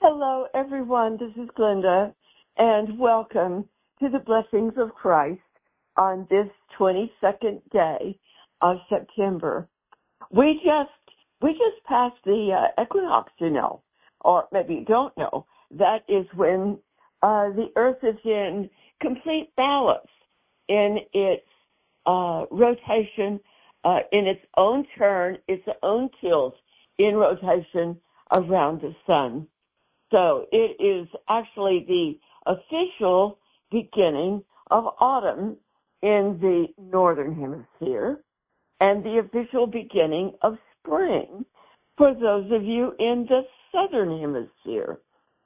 Hello, everyone. This is Glenda, and welcome to the Blessings of Christ on this 22nd day of September. We just passed the equinox, or maybe you don't know. That is when the Earth is in complete balance in its rotation, in its own turn, its own tilt in rotation around the sun. So it is actually the official beginning of autumn in the northern hemisphere and the official beginning of spring for those of you in the southern hemisphere.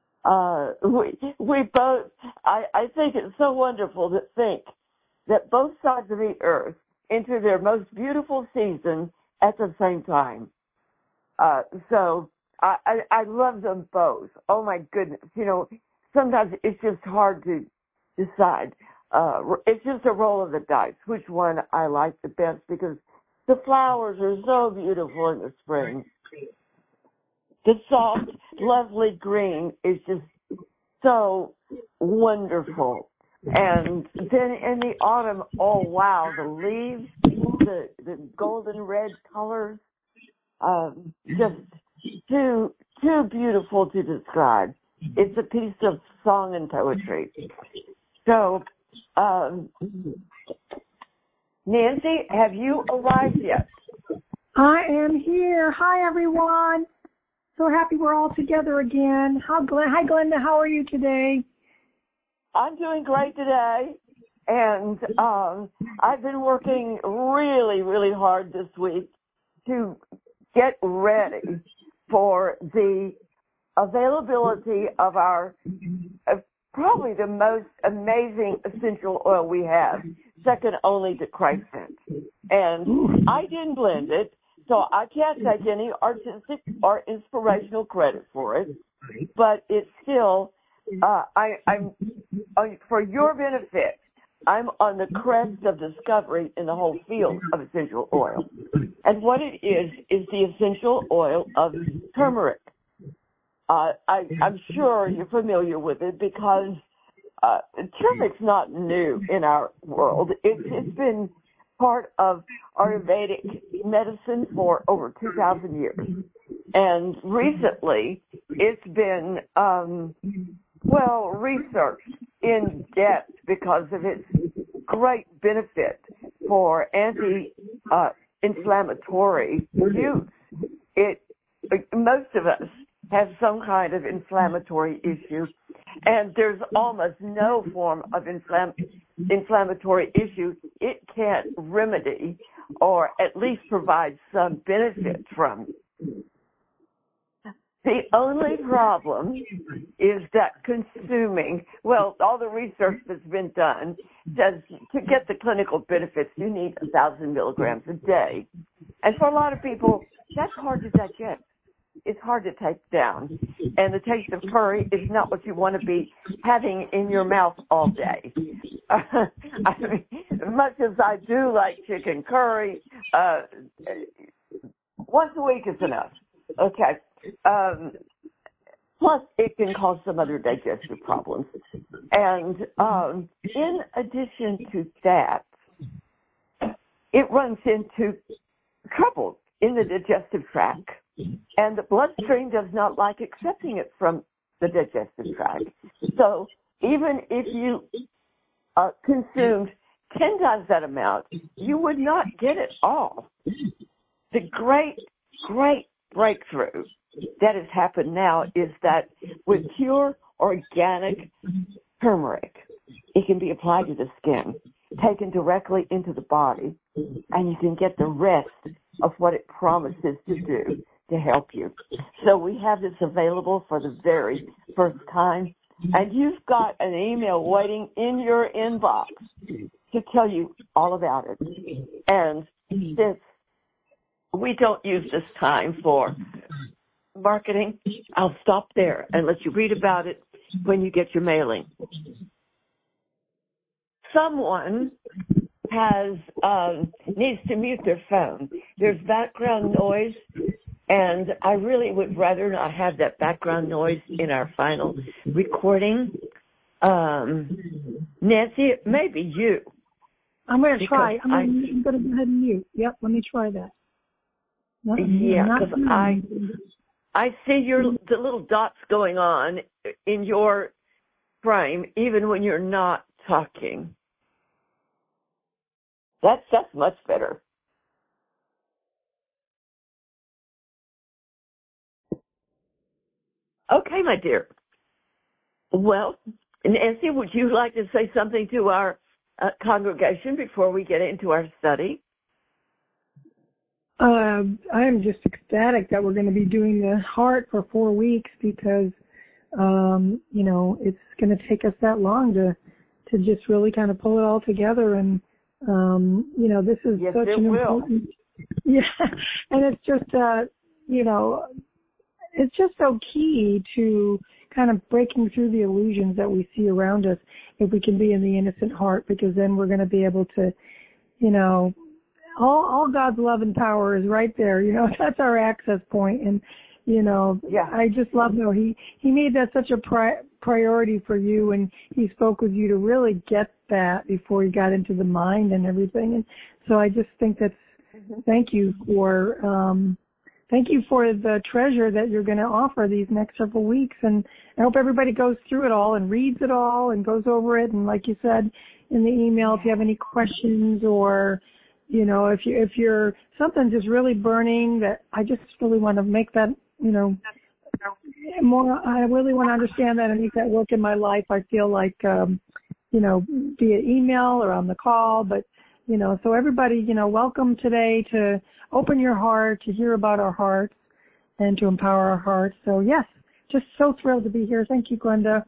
We both, I think it's so wonderful to think that both sides of the earth enter their most beautiful season at the same time. So I love them both. Oh my goodness. Sometimes it's just hard to decide. It's just a roll of the dice, which one I like the best, because the flowers are so beautiful in the spring. The soft, lovely green is just so wonderful. And then in the autumn, oh wow, the leaves, the golden red colors, just too beautiful to describe. It's a piece of song and poetry. So, Nancy, have you arrived yet? I am here. Hi, everyone. So happy we're all together again. Hi, Glenda. How are you today? I'm doing great today. And I've been working really, really hard this week to get ready for the availability of our probably the most amazing essential oil we have, second only to Christ scent. And I didn't blend it, so I can't take any artistic or inspirational credit for it, but it's still, I'm for your benefit, I'm on the crest of discovery in the whole field of essential oil. And what it is the essential oil of turmeric. I'm sure you're familiar with it because turmeric's not new in our world. It's been part of Ayurvedic medicine for over 2,000 years. And recently, it's been, researched in depth because of its great benefit for anti-inflammatory use. Most of us have some kind of inflammatory issue, and there's almost no form of inflammatory issue it can't remedy or at least provide some benefit from. The only problem is that consuming, all the research that's been done says to get the clinical benefits, you need 1,000 milligrams a day. And for a lot of people, that's hard to digest. It's hard to take down. And the taste of curry is not what you want to be having in your mouth all day. Much as I do like chicken curry, once a week is enough. Okay. Plus, it can cause some other digestive problems. And in addition to that, it runs into trouble in the digestive tract. And the bloodstream does not like accepting it from the digestive tract. So even if you consumed 10 times that amount, you would not get it all. The great breakthrough that has happened now is that with pure organic turmeric, it can be applied to the skin, taken directly into the body, and you can get the rest of what it promises to do to help you. So we have this available for the very first time, and you've got an email waiting in your inbox to tell you all about it. And since we don't use this time for marketing, I'll stop there and let you read about it when you get your mailing. Someone needs to mute their phone. There's background noise And I really would rather not have that background noise in our final recording. Nancy, maybe you. I'm going to try. I'm going to go ahead and mute. Yep, let me try that. Yeah, because I see the little dots going on in your frame, even when you're not talking. That's much better. Okay, my dear. Well, Nancy, would you like to say something to our congregation before we get into our study? I am just ecstatic that we're going to be doing the heart for 4 weeks because, it's going to take us that long to just really kind of pull it all together. And, this is yes, such an important, yeah, and it's just, it's just so key to kind of breaking through the illusions that we see around us if we can be in the innocent heart, because then we're going to be able to, all God's love and power is right there. That's our access point. And, I just love how he made that such a priority for you, and he spoke with you to really get that before he got into the mind and everything. And so I just think that's, thank you for the treasure that you're going to offer these next several weeks. And I hope everybody goes through it all and reads it all and goes over it. And like you said in the email, if you have any questions or, if you're something just really burning that I just really want to make that, more, I really want to understand that and make that work in my life. I feel like, via email or on the call, but, so everybody, welcome today to open your heart, to hear about our hearts and to empower our hearts. So yes, just so thrilled to be here. Thank you, Glenda.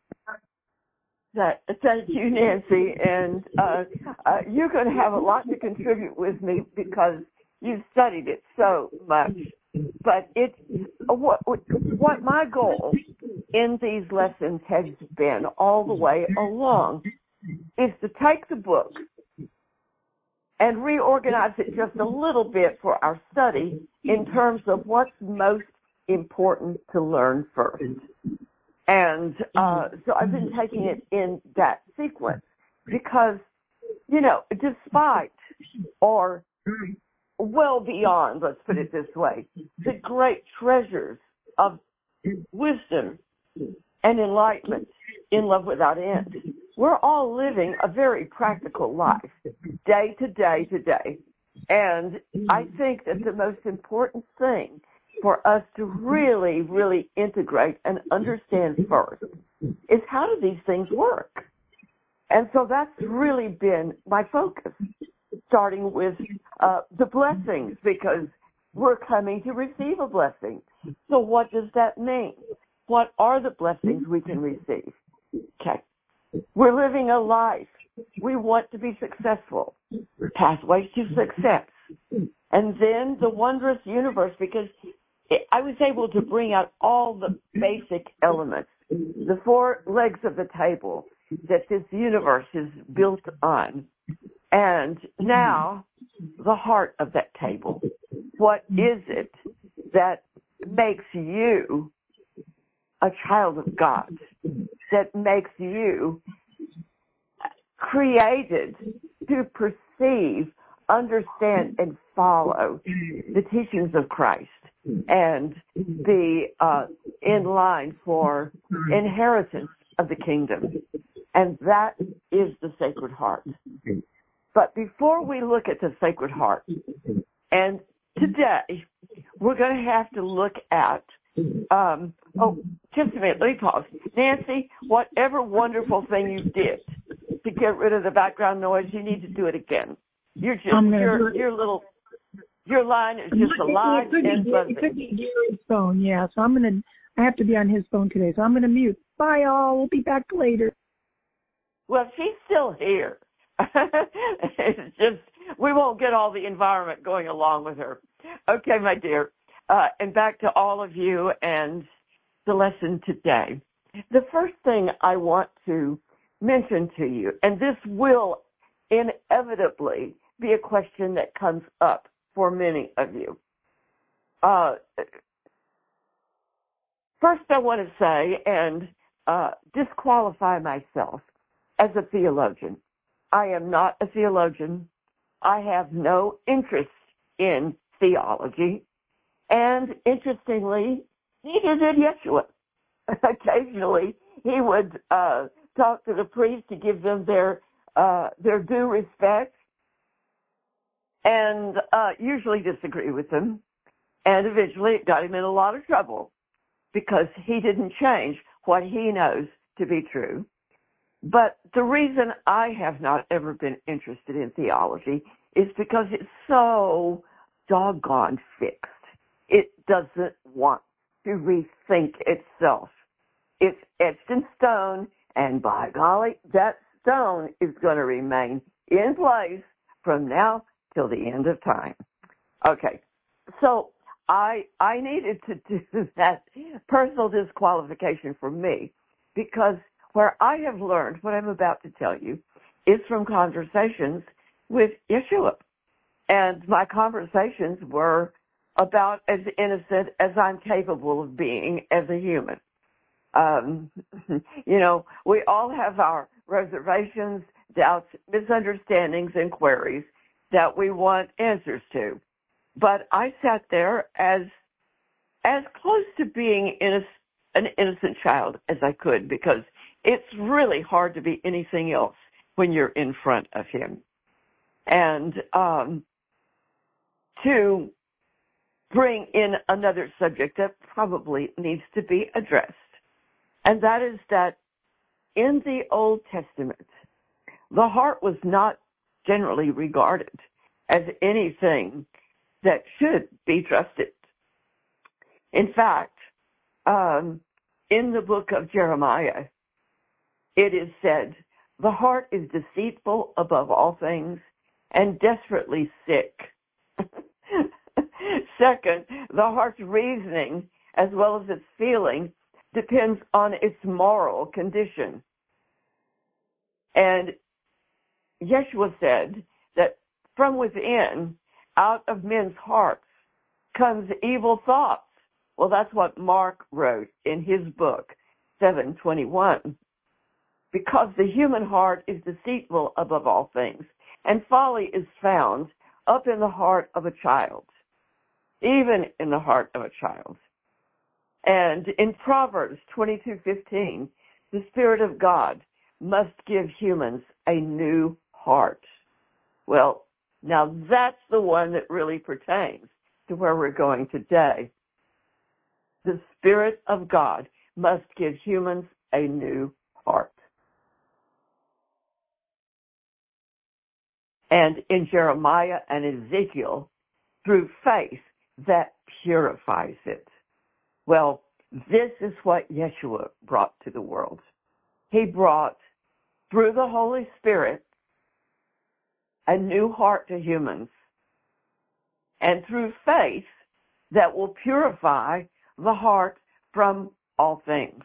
Thank you, Nancy. And you're going to have a lot to contribute with me because you've studied it so much. But it's what my goal in these lessons has been all the way along is to take the book and reorganize it just a little bit for our study in terms of what's most important to learn first. And so I've been taking it in that sequence because, despite or well beyond, let's put it this way, the great treasures of wisdom and enlightenment in love without end, we're all living a very practical life, day to day to day. And I think that the most important thing for us to really, really integrate and understand first is how do these things work? And so that's really been my focus, starting with the blessings, because we're coming to receive a blessing. So what does that mean? What are the blessings we can receive? Okay. We're living a life. We want to be successful. Pathways to success. And then the wondrous universe, because I was able to bring out all the basic elements, the 4 legs of the table that this universe is built on. And now, the heart of that table. What is it that makes you a child of God, that makes you created to perceive, understand, and follow the teachings of Christ and be in line for inheritance of the kingdom? And that is the Sacred Heart. But before we look at the Sacred Heart, and today we're going to have to look at, just a minute, let me pause. Nancy, whatever wonderful thing you did to get rid of the background noise, you need to do it again. You're just, your line is just alive and buzzing. It could be Gary's phone, yeah, so I have to be on his phone today, so I'm going to mute. Bye, all. We'll be back later. Well, she's still here. It's just, we won't get all the environment going along with her. Okay, my dear. And back to all of you and the lesson today. The first thing I want to mention to you, and this will inevitably be a question that comes up for many of you. first I want to say and disqualify myself as a theologian. I am not a theologian. I have no interest in theology. And interestingly, neither did Yeshua. Occasionally, he would talk to the priests to give them their due respect, and usually disagree with them. And eventually, it got him in a lot of trouble because he didn't change what he knows to be true. But the reason I have not ever been interested in theology is because it's so doggone fixed. It doesn't want to rethink itself. It's etched in stone, and by golly, that stone is going to remain in place from now till the end of time. Okay, so I needed to do that personal disqualification for me because where I have learned what I'm about to tell you is from conversations with Yeshua. And my conversations were about as innocent as I'm capable of being as a human. We all have our reservations, doubts, misunderstandings, and queries that we want answers to. But I sat there as close to being an innocent child as I could, because it's really hard to be anything else when you're in front of him. And to bring in another subject that probably needs to be addressed, and that is that in the Old Testament, the heart was not generally regarded as anything that should be trusted. In fact, in the book of Jeremiah, it is said, the heart is deceitful above all things and desperately sick. Second, the heart's reasoning as well as its feeling depends on its moral condition. And Yeshua said that from within, out of men's hearts, comes evil thoughts. Well, that's what Mark wrote in his book, 7:21. Because the human heart is deceitful above all things, and folly is found up in the heart of a child, even in the heart of a child. And in Proverbs 22:15, the Spirit of God must give humans a new heart. Well, now that's the one that really pertains to where we're going today. The Spirit of God must give humans a new heart. And in Jeremiah and Ezekiel, through faith, that purifies it. Well, this is what Yeshua brought to the world. He brought, through the Holy Spirit, a new heart to humans, and through faith that will purify the heart from all things.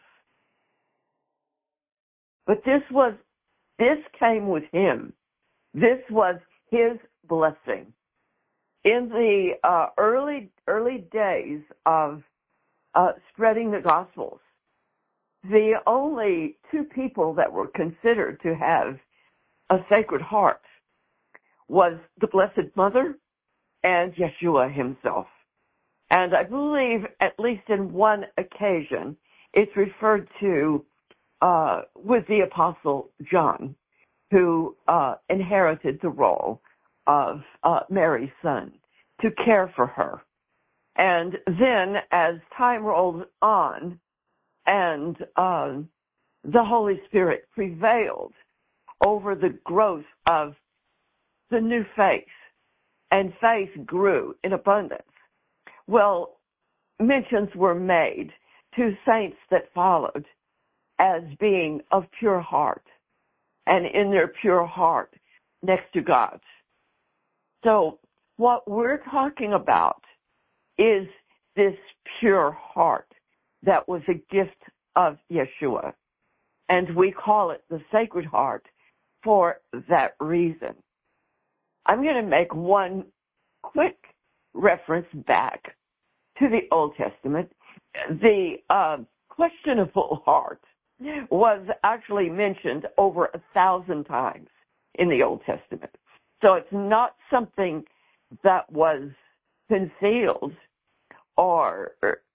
But this came with him. This was his blessing. In the early days of spreading the Gospels, the only two people that were considered to have a sacred heart was the Blessed Mother and Yeshua himself. And I believe, at least in one occasion, it's referred to with the Apostle John, who inherited the role of Mary's son, to care for her. And then, as time rolled on, and the Holy Spirit prevailed over the growth of the new faith, and faith grew in abundance. Well, mentions were made to saints that followed as being of pure heart, and in their pure heart next to God's. So what we're talking about is this pure heart that was a gift of Yeshua. And we call it the Sacred Heart for that reason. I'm going to make one quick reference back to the Old Testament, the questionable heart was actually mentioned over 1,000 times in the Old Testament. So it's not something that was concealed or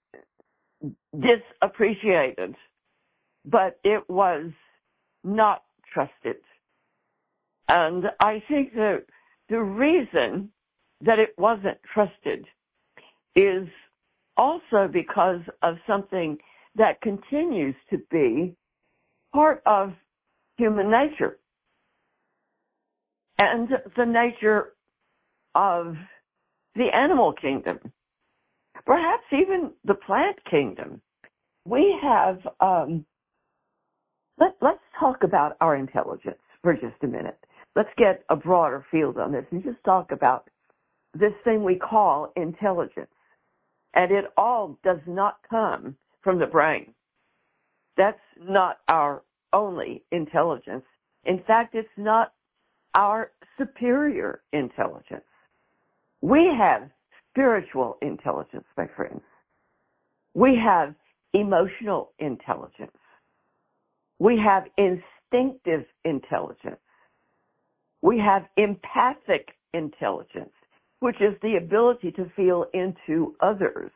disappreciated, but it was not trusted. And I think that the reason that it wasn't trusted is also because of something that continues to be part of human nature and the nature of the animal kingdom, perhaps even the plant kingdom. We have, let's talk about our intelligence for just a minute. Let's get a broader field on this and just talk about this thing we call intelligence. And it all does not come from the brain. That's not our only intelligence. In fact, it's not our superior intelligence. We have spiritual intelligence, my friends. We have emotional intelligence. We have instinctive intelligence. We have empathic intelligence, which is the ability to feel into others.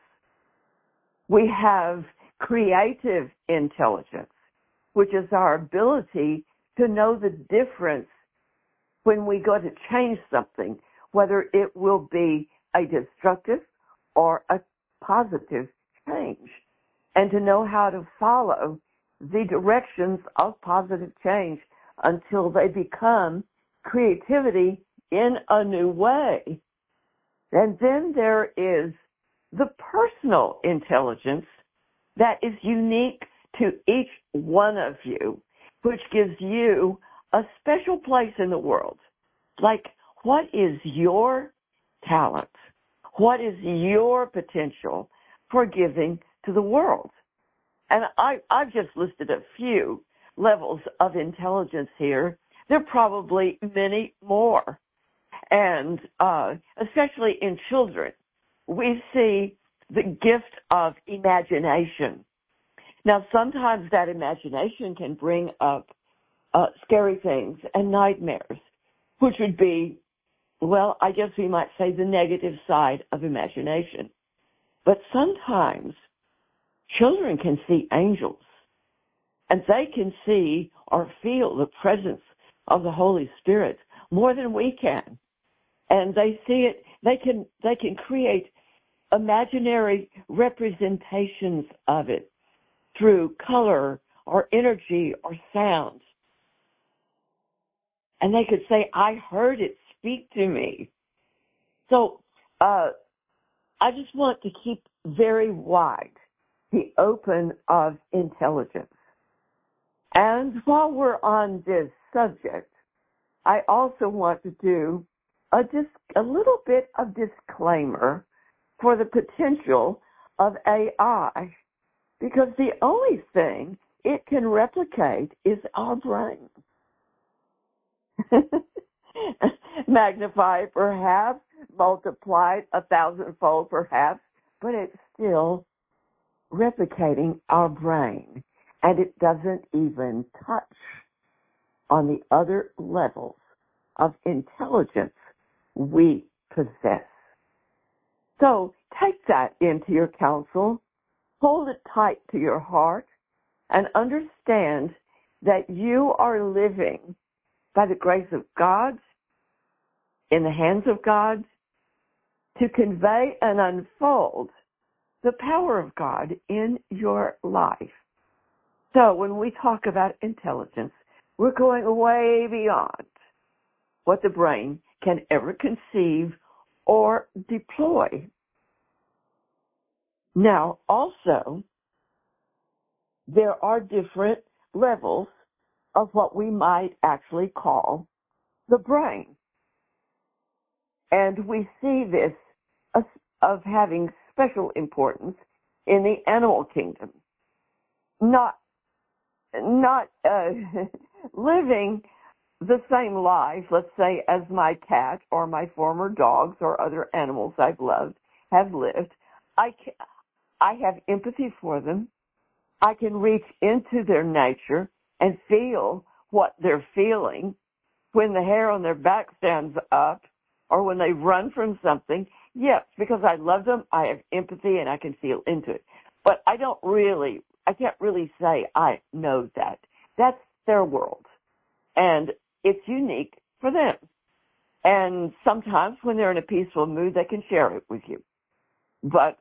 We have creative intelligence, which is our ability to know the difference when we go to change something, whether it will be a destructive or a positive change, and to know how to follow the directions of positive change until they become creativity in a new way. And then there is the personal intelligence that is unique to each one of you, which gives you a special place in the world. Like, what is your talent? What is your potential for giving to the world? And I've just listed a few levels of intelligence here. There are probably many more. And especially in children, we see the gift of imagination. Now, sometimes that imagination can bring up scary things and nightmares, which would be, well, I guess we might say the negative side of imagination. But sometimes children can see angels, and they can see or feel the presence of the Holy Spirit more than we can. And they see it, they can create imaginary representations of it through color or energy or sound. And they could say, I heard it speak to me. So I just want to keep very wide the open of intelligence. And while we're on this subject, I also want to do a little bit of disclaimer for the potential of AI, because the only thing it can replicate is our brain. Magnify perhaps, multiplied 1,000-fold perhaps, but it's still replicating our brain, and it doesn't even touch on the other levels of intelligence we possess. So take that into your counsel, hold it tight to your heart, and understand that you are living by the grace of God, in the hands of God, to convey and unfold the power of God in your life. So when we talk about intelligence, we're going way beyond what the brain can ever conceive or deploy. Now, also, there are different levels of what we might actually call the brain. And we see this of having special importance in the animal kingdom. Not living the same life, let's say, as my cat or my former dogs or other animals I've loved have lived, I have empathy for them. I can reach into their nature and feel what they're feeling when the hair on their back stands up or when they run from something. Yes, because I love them, I have empathy and I can feel into it. But I can't really say I know that. That's their world. And it's unique for them. And sometimes when they're in a peaceful mood, they can share it with you. But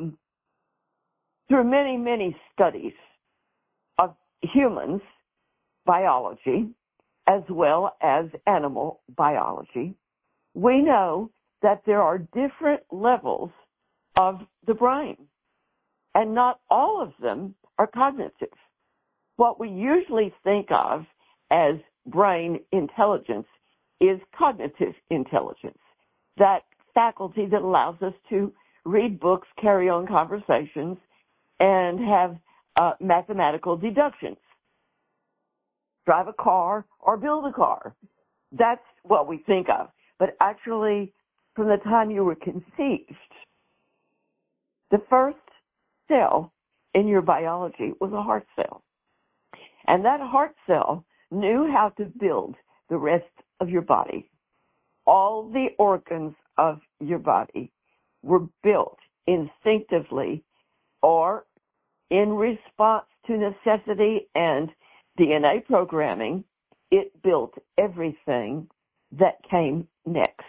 through many, many studies of humans' biology as well as animal biology, we know that there are different levels of the brain, and not all of them are cognitive. What we usually think of as brain intelligence is cognitive intelligence, that faculty that allows us to read books, carry on conversations, and have mathematical deductions, drive a car or build a car. That's what we think of. But actually, from the time you were conceived, the first cell in your biology was a heart cell. And that heart cell knew how to build the rest of your body. All the organs of your body were built instinctively or in response to necessity and DNA programming. It built everything that came next.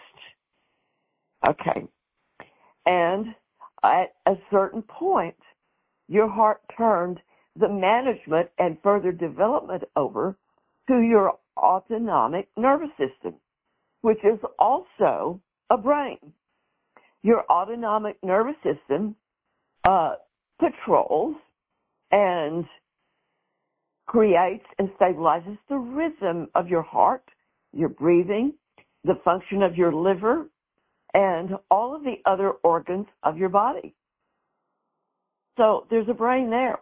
Okay. And at a certain point, your heart turned the management and further development over to your autonomic nervous system, which is also a brain. Your autonomic nervous system patrols and creates and stabilizes the rhythm of your heart, your breathing, the function of your liver, and all of the other organs of your body. So there's a brain there.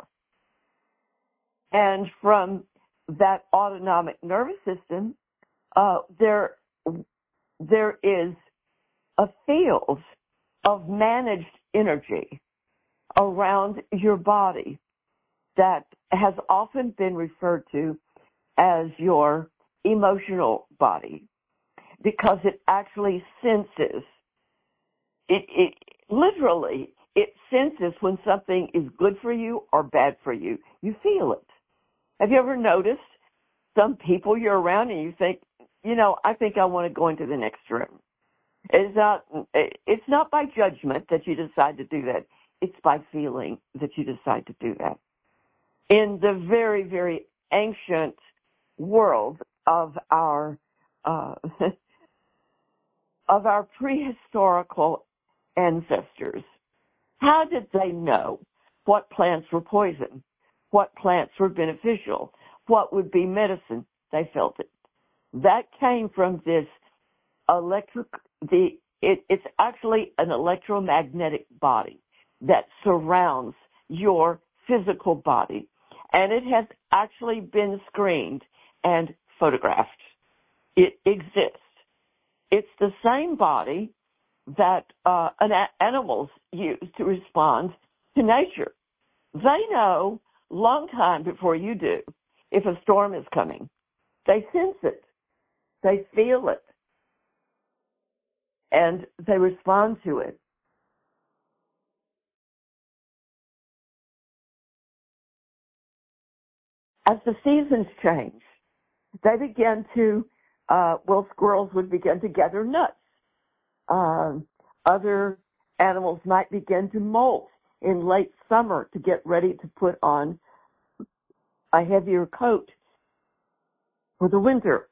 And from that autonomic nervous system, there is a field of managed energy around your body that has often been referred to as your emotional body, because it actually senses, it literally, it senses when something is good for you or bad for you. You feel it. Have you ever noticed some people you're around and you think, I think I want to go into the next room? It's not by judgment that you decide to do that. It's by feeling that you decide to do that. In the very, very ancient world of our prehistorical ancestors, how did they know what plants were poison, what plants were beneficial, what would be medicine? They felt it. That came from this it's actually an electromagnetic body that surrounds your physical body, and it has actually been screened and photographed. It exists. It's the same body that animals use to respond to nature. They know long time before you do if a storm is coming. They sense it. They feel it. And they respond to it. As the seasons change, they begin to, squirrels would begin to gather nuts. Other animals might begin to molt in late summer to get ready to put on a heavier coat for the winter.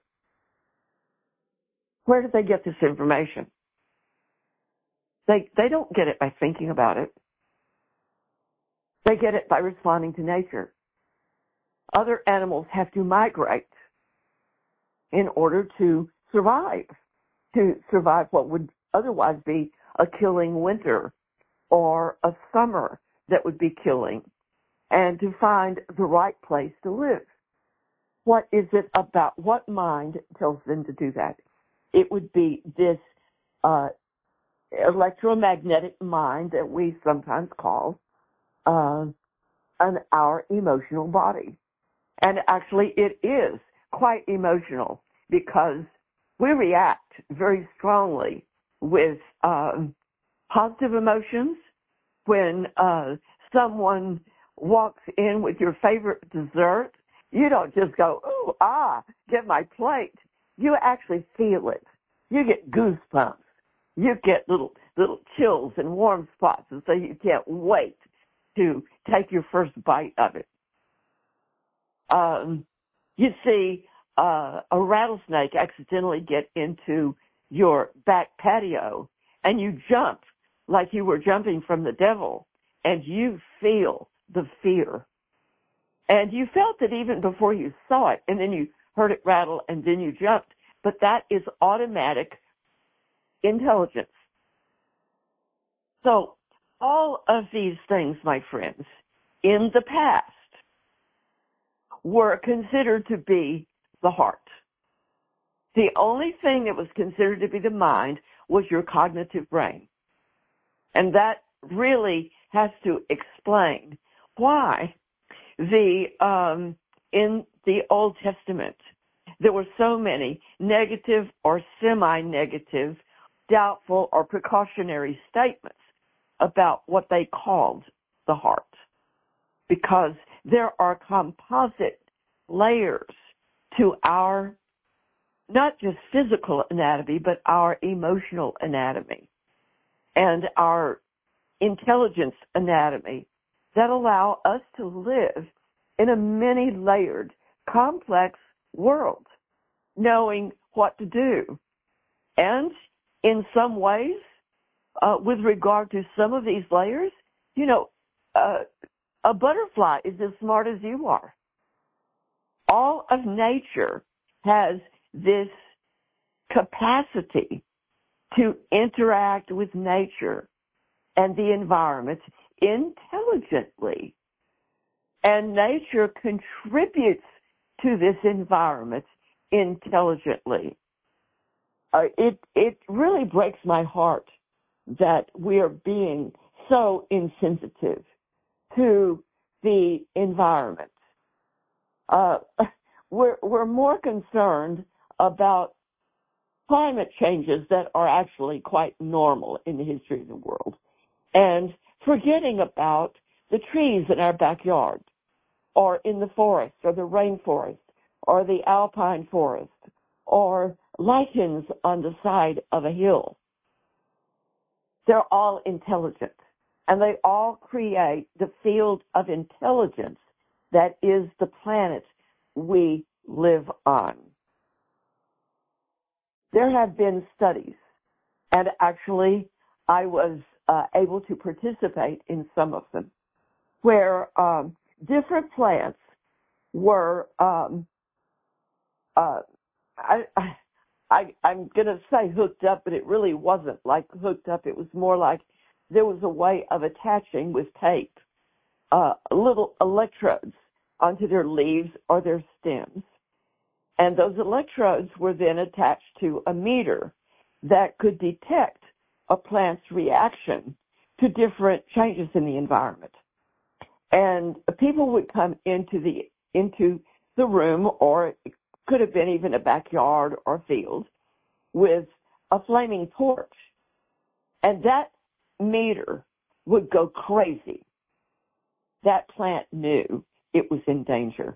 Where do they get this information? They don't get it by thinking about it. They get it by responding to nature. Other animals have to migrate in order to survive what would otherwise be a killing winter or a summer that would be killing, and to find the right place to live. What is it about what mind tells them to do that? It would be this electromagnetic mind that we sometimes call our emotional body. And actually it is quite emotional because we react very strongly with positive emotions. When someone walks in with your favorite dessert, you don't just go, ooh, get my plate. You actually feel it. You get goosebumps. You get little chills and warm spots, and so you can't wait to take your first bite of it. You see a rattlesnake accidentally get into your back patio, and you jump like you were jumping from the devil, and you feel the fear. And you felt it even before you saw it, and then you heard it rattle, and then you jumped. But that is automatic intelligence. So all of these things, my friends, in the past were considered to be the heart. The only thing that was considered to be the mind was your cognitive brain. And that really has to explain why in the Old Testament there were so many negative or semi-negative, doubtful or precautionary statements about what they called the heart. Because there are composite layers to our, not just physical anatomy, but our emotional anatomy and our intelligence anatomy that allow us to live in a many-layered, complex world, knowing what to do. And in some ways, with regard to some of these layers, a butterfly is as smart as you are. All of nature has this capacity to interact with nature and the environment intelligently. And nature contributes to this environment intelligently. It really breaks my heart that we are being so insensitive to the environment. We're more concerned about climate changes that are actually quite normal in the history of the world, and forgetting about the trees in our backyard, or in the forest, or the rainforest, or the alpine forest, or lichens on the side of a hill. They're all intelligent, and they all create the field of intelligence that is the planet we live on. There have been studies, and actually I was able to participate in some of them, where different plants were, I'm going to say hooked up, but it really wasn't like hooked up. It was more like there was a way of attaching with tape little electrodes onto their leaves or their stems. And those electrodes were then attached to a meter that could detect a plant's reaction to different changes in the environment. And people would come into the room, or it could have been even a backyard or field, with a flaming torch. And that meter would go crazy. That plant knew it was in danger.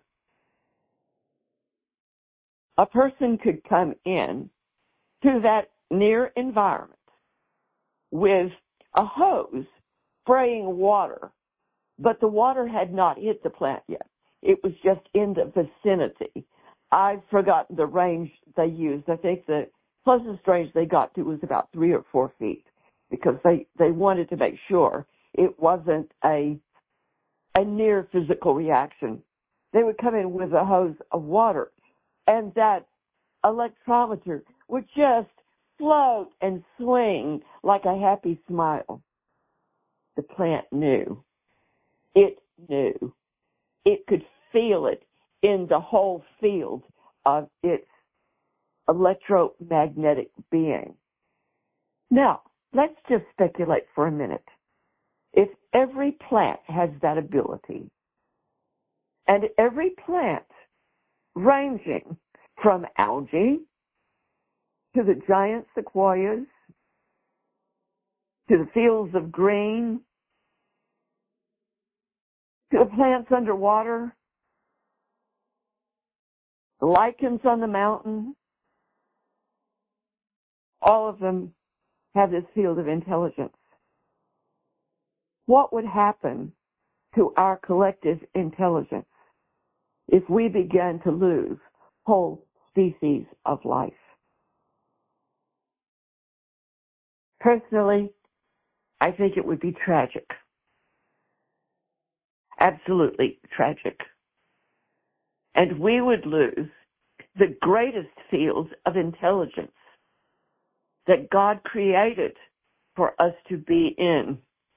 A person could come in to that near environment with a hose spraying water, but the water had not hit the plant yet. It was just in the vicinity. I've forgotten the range they used. I think the closest range they got to was about 3 or 4 feet, because they wanted to make sure it wasn't a near physical reaction. They would come in with a hose of water, and that electrometer would just float and swing like a happy smile. The plant knew. It knew. It could feel it in the whole field of its electromagnetic being. Now, let's just speculate for a minute. If every plant has that ability, and every plant ranging from algae to the giant sequoias, to the fields of green, to the plants underwater, the lichens on the mountain, all of them have this field of intelligence. What would happen to our collective intelligence if we began to lose whole species of life? Personally, I think it would be tragic. Absolutely tragic. And we would lose the greatest fields of intelligence that God created for us to be in.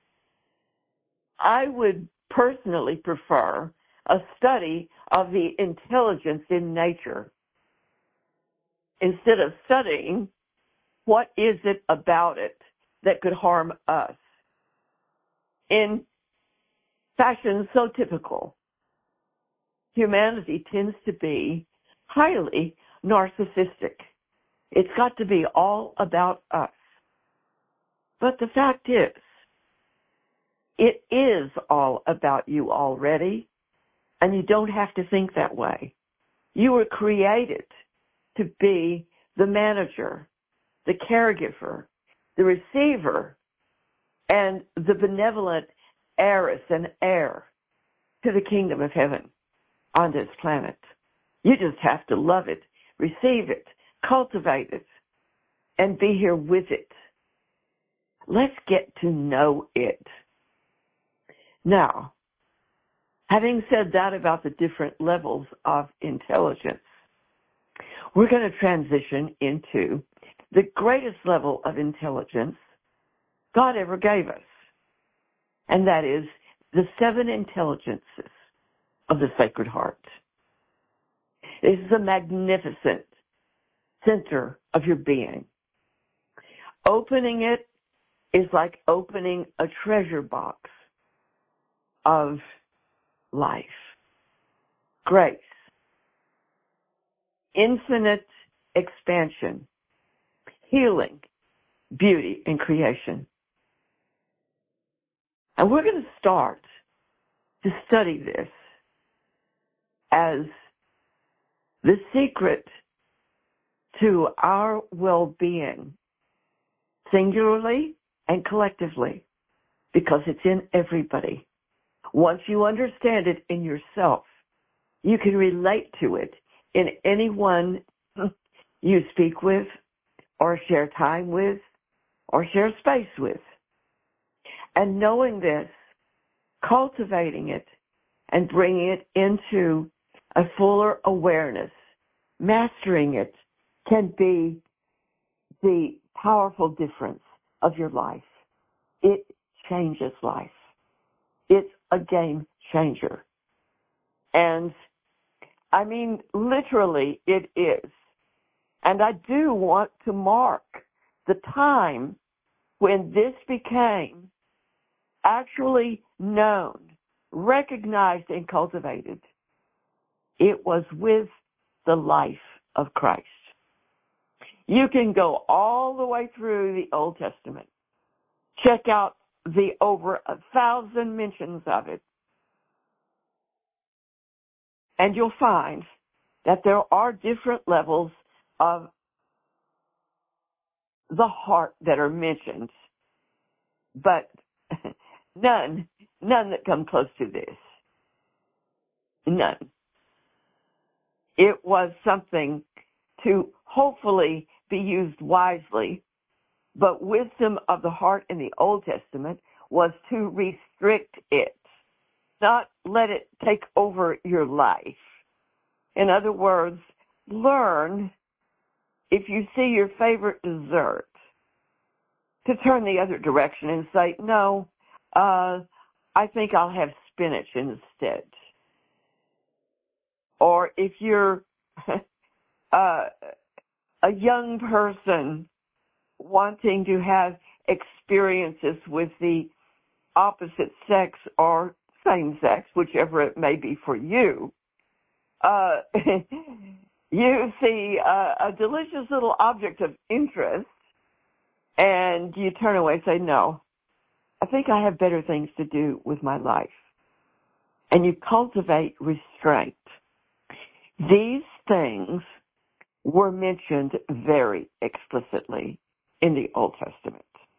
I would personally prefer a study of the intelligence in nature instead of studying what is it about it that could harm us in fashion so typical. Humanity tends to be highly narcissistic. It's got to be all about us. But the fact is, it is all about you already, and you don't have to think that way. You were created to be the manager, the caregiver, the receiver, and the benevolent heiress and heir to the kingdom of heaven on this planet. You just have to love it, receive it, cultivate it, and be here with it. Let's get to know it. Now, having said that about the different levels of intelligence, we're going to transition into the greatest level of intelligence God ever gave us, and that is the 7 intelligences of the Sacred Heart. This is a magnificent center of your being. Opening it is like opening a treasure box of life, grace, infinite expansion, healing, beauty, and creation. And we're going to start to study this as the secret to our well-being, singularly and collectively, because it's in everybody. Once you understand it in yourself, you can relate to it in anyone you speak with, or share time with, or share space with. And knowing this, cultivating it, and bringing it into a fuller awareness, mastering it, can be the powerful difference of your life. It changes life. It's a game changer. And I mean, literally, it is. And I do want to mark the time when this became actually known, recognized, and cultivated. It was with the life of Christ. You can go all the way through the Old Testament. Check out the over 1,000 mentions of it. And you'll find that there are different levels of the heart that are mentioned, but none that come close to this. None. It was something to hopefully be used wisely, but wisdom of the heart in the Old Testament was to restrict it, not let it take over your life. In other words, learn, if you see your favorite dessert, to turn the other direction and say, no, I think I'll have spinach instead. Or if you're a young person wanting to have experiences with the opposite sex or same sex, whichever it may be for you, you see a delicious little object of interest, and you turn away and say, no, I think I have better things to do with my life. And you cultivate restraint. These things were mentioned very explicitly in the Old Testament.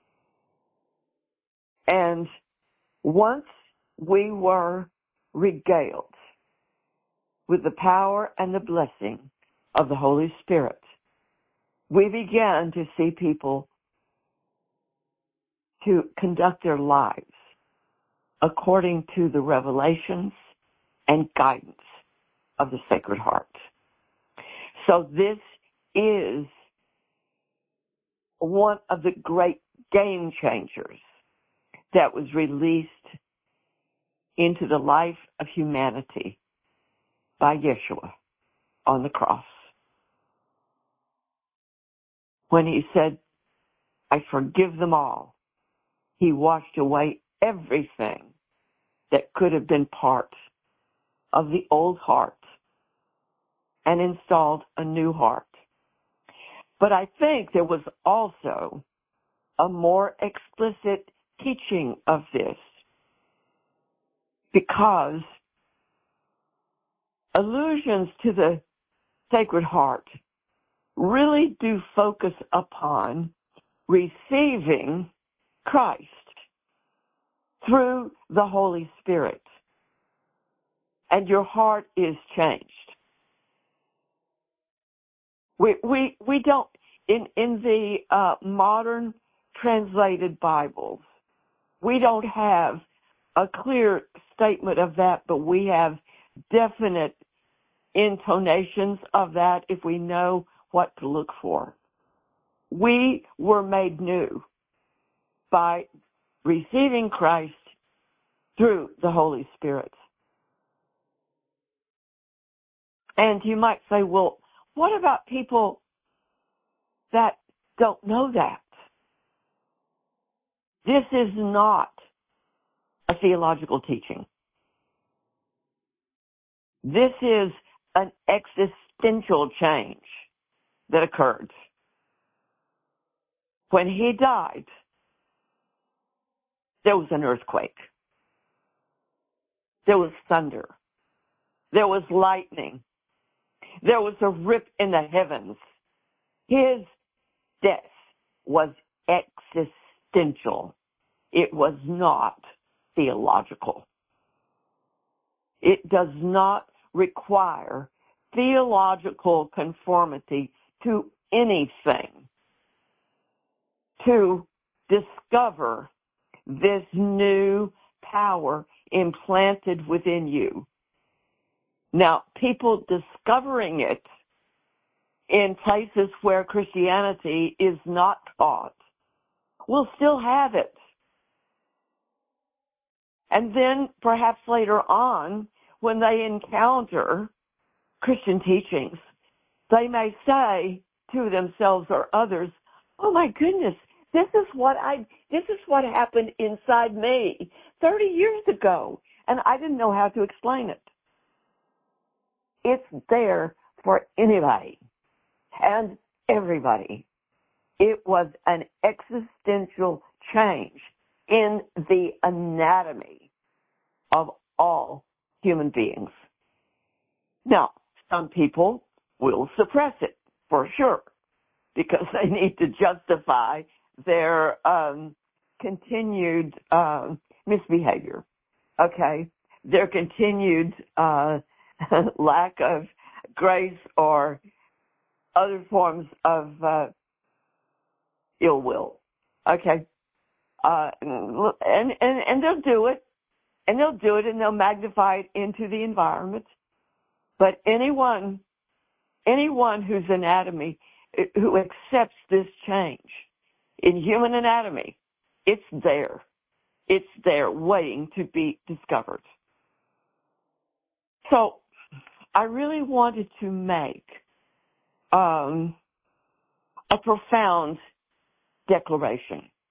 And once we were regaled with the power and the blessing of the Holy Spirit, we began to see people to conduct their lives according to the revelations and guidance of the Sacred Heart. So this is one of the great game changers that was released into the life of humanity by Yeshua on the cross. When he said, I forgive them all, he washed away everything that could have been part of the old heart and installed a new heart. But I think there was also a more explicit teaching of this, because allusions to the Sacred Heart really do focus upon receiving Christ through the Holy Spirit, and your heart is changed. We don't, in the modern translated Bibles, we don't have a clear statement of that, but we have definite intonations of that if we know what to look for. We were made new by receiving Christ through the Holy Spirit. And you might say, well, what about people that don't know that? This is not a theological teaching. This is an existential change that occurred. When he died, there was an earthquake. There was thunder. There was lightning. There was a rip in the heavens. His death was existential. It was not theological. It does not require theological conformity to anything to discover this new power implanted within you. Now, people discovering it in places where Christianity is not taught will still have it. And then perhaps later on, when they encounter Christian teachings, they may say to themselves or others, oh my goodness, this is what happened inside me 30 years ago, and I didn't know how to explain it. It's there for anybody and everybody. It was an existential change in the anatomy of all human beings. Now, some people will suppress it, for sure, because they need to justify their continued misbehavior, okay? Their continued lack of grace or other forms of ill will, okay? And they'll do it, and they'll magnify it into the environment. But anyone whose anatomy, who accepts this change in human anatomy, it's there. It's there waiting to be discovered. So I really wanted to make a profound declaration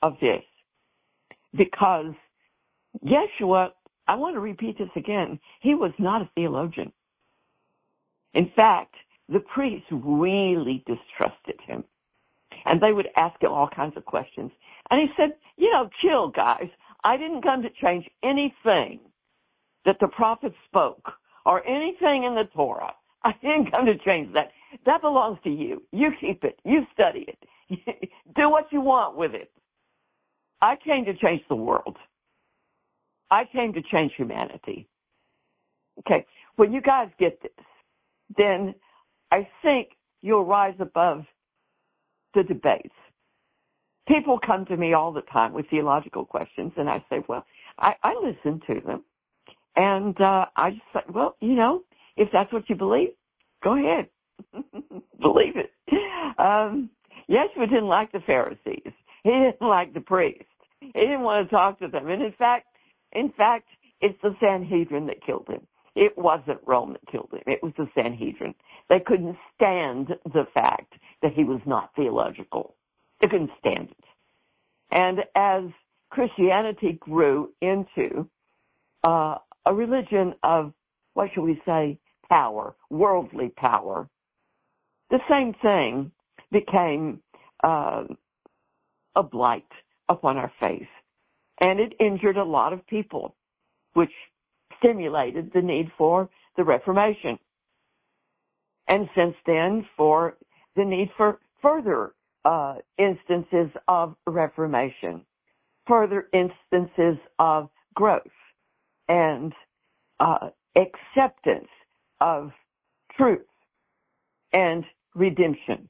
of this, because Yeshua, I want to repeat this again, he was not a theologian. In fact, the priests really distrusted him. And they would ask him all kinds of questions. And he said, chill, guys. I didn't come to change anything that the prophets spoke or anything in the Torah. I didn't come to change that. That belongs to you. You keep it. You study it. Do what you want with it. I came to change the world. I came to change humanity. Okay, when you guys get this, then I think you'll rise above the debates. People come to me all the time with theological questions, and I say, well, I listen to them. And I just say, well, if that's what you believe, go ahead. Believe it. Yeshua didn't like the Pharisees. He didn't like the priests. He didn't want to talk to them. And in fact, it's the Sanhedrin that killed him. It wasn't Rome that killed him. It was the Sanhedrin. They couldn't stand the fact that he was not theological. They couldn't stand it. And as Christianity grew into a religion of, what shall we say, power, worldly power, the same thing became a blight upon our faith. And it injured a lot of people, which stimulated the need for the Reformation. And since then, for the need for further instances of Reformation, further instances of growth and acceptance of truth and redemption.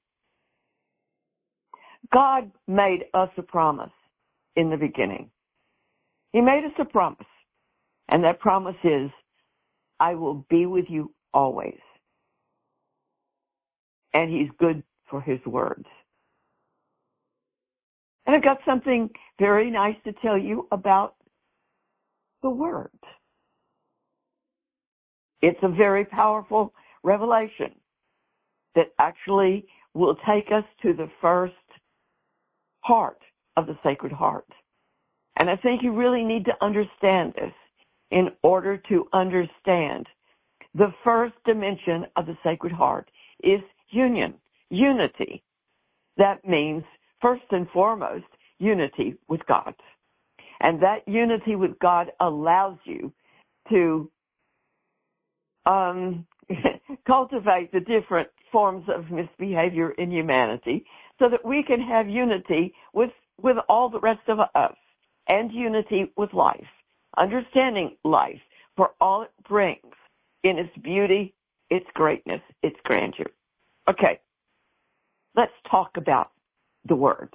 God made us a promise in the beginning. He made us a promise. And that promise is, I will be with you always. And he's good for his words. And I've got something very nice to tell you about the word. It's a very powerful revelation that actually will take us to the first heart of the Sacred Heart. And I think you really need to understand this in order to understand the first dimension of the Sacred Heart is union, unity. That means, first and foremost, unity with God. And that unity with God allows you to cultivate the different forms of misbehavior in humanity so that we can have unity with all the rest of us and unity with life, understanding life for all it brings in its beauty, its greatness, its grandeur. Okay, let's talk about the Word.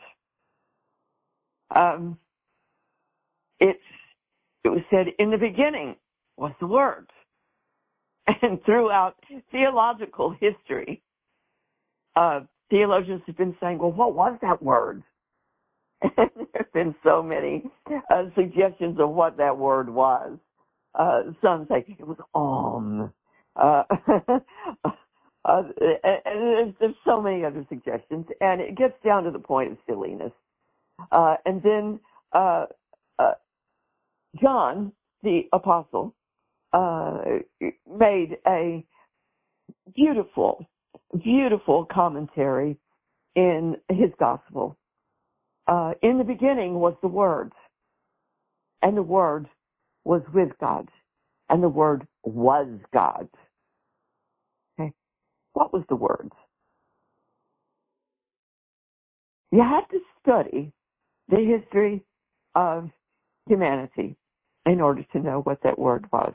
It was said, in the beginning was the Word. And throughout theological history, theologians have been saying, well, what was that word? And there have been so many suggestions of what that word was. Some say it was Om. And there's so many other suggestions, and it gets down to the point of silliness. And then John, the apostle, made a beautiful, beautiful commentary in his gospel. In the beginning was the Word, and the Word was with God, and the Word was God. Okay. What was the Word? You have to study the history of humanity in order to know what that word was.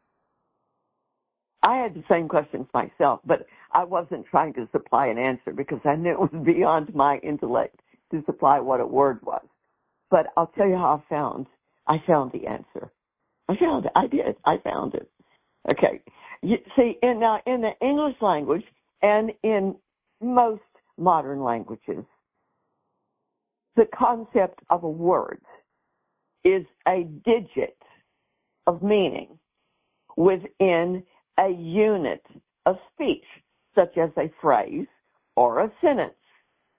I had the same questions myself, but I wasn't trying to supply an answer because I knew it was beyond my intellect to supply what a word was. But I'll tell you how I found the answer. I found it. Okay. You see, in the English language and in most modern languages, the concept of a word is a digit of meaning within a unit of speech, such as a phrase or a sentence.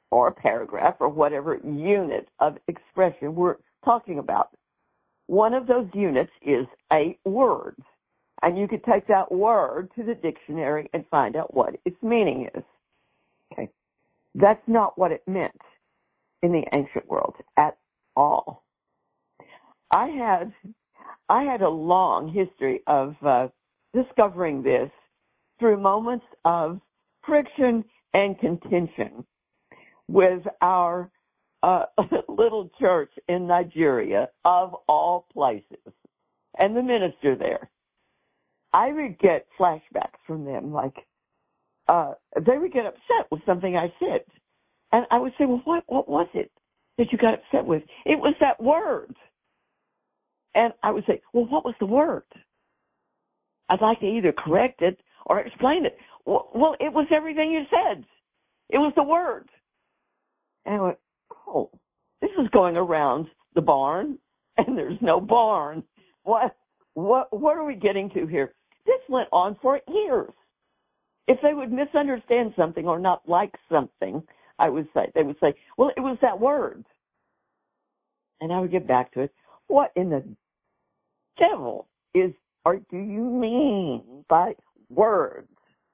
or a paragraph or whatever unit of expression we're talking about. One of those units is a word. And you could take that word to the dictionary and find out what its meaning is. Okay. That's not what it meant in the ancient world at all. I had a long history of discovering this through moments of friction and contention with our little church in Nigeria, of all places, and the minister there. I would get flashbacks from them, like they would get upset with something I said. And I would say, well, what was it that you got upset with? It was that word. And I would say, well, what was the word? I'd like to either correct it or explain it. Well, it was everything you said. It was the word. And I went, oh, this is going around the barn, and there's no barn. What are we getting to here? This went on for years. If they would misunderstand something or not like something, they would say, well, it was that word. And I would get back to it. What in the devil do you mean by words?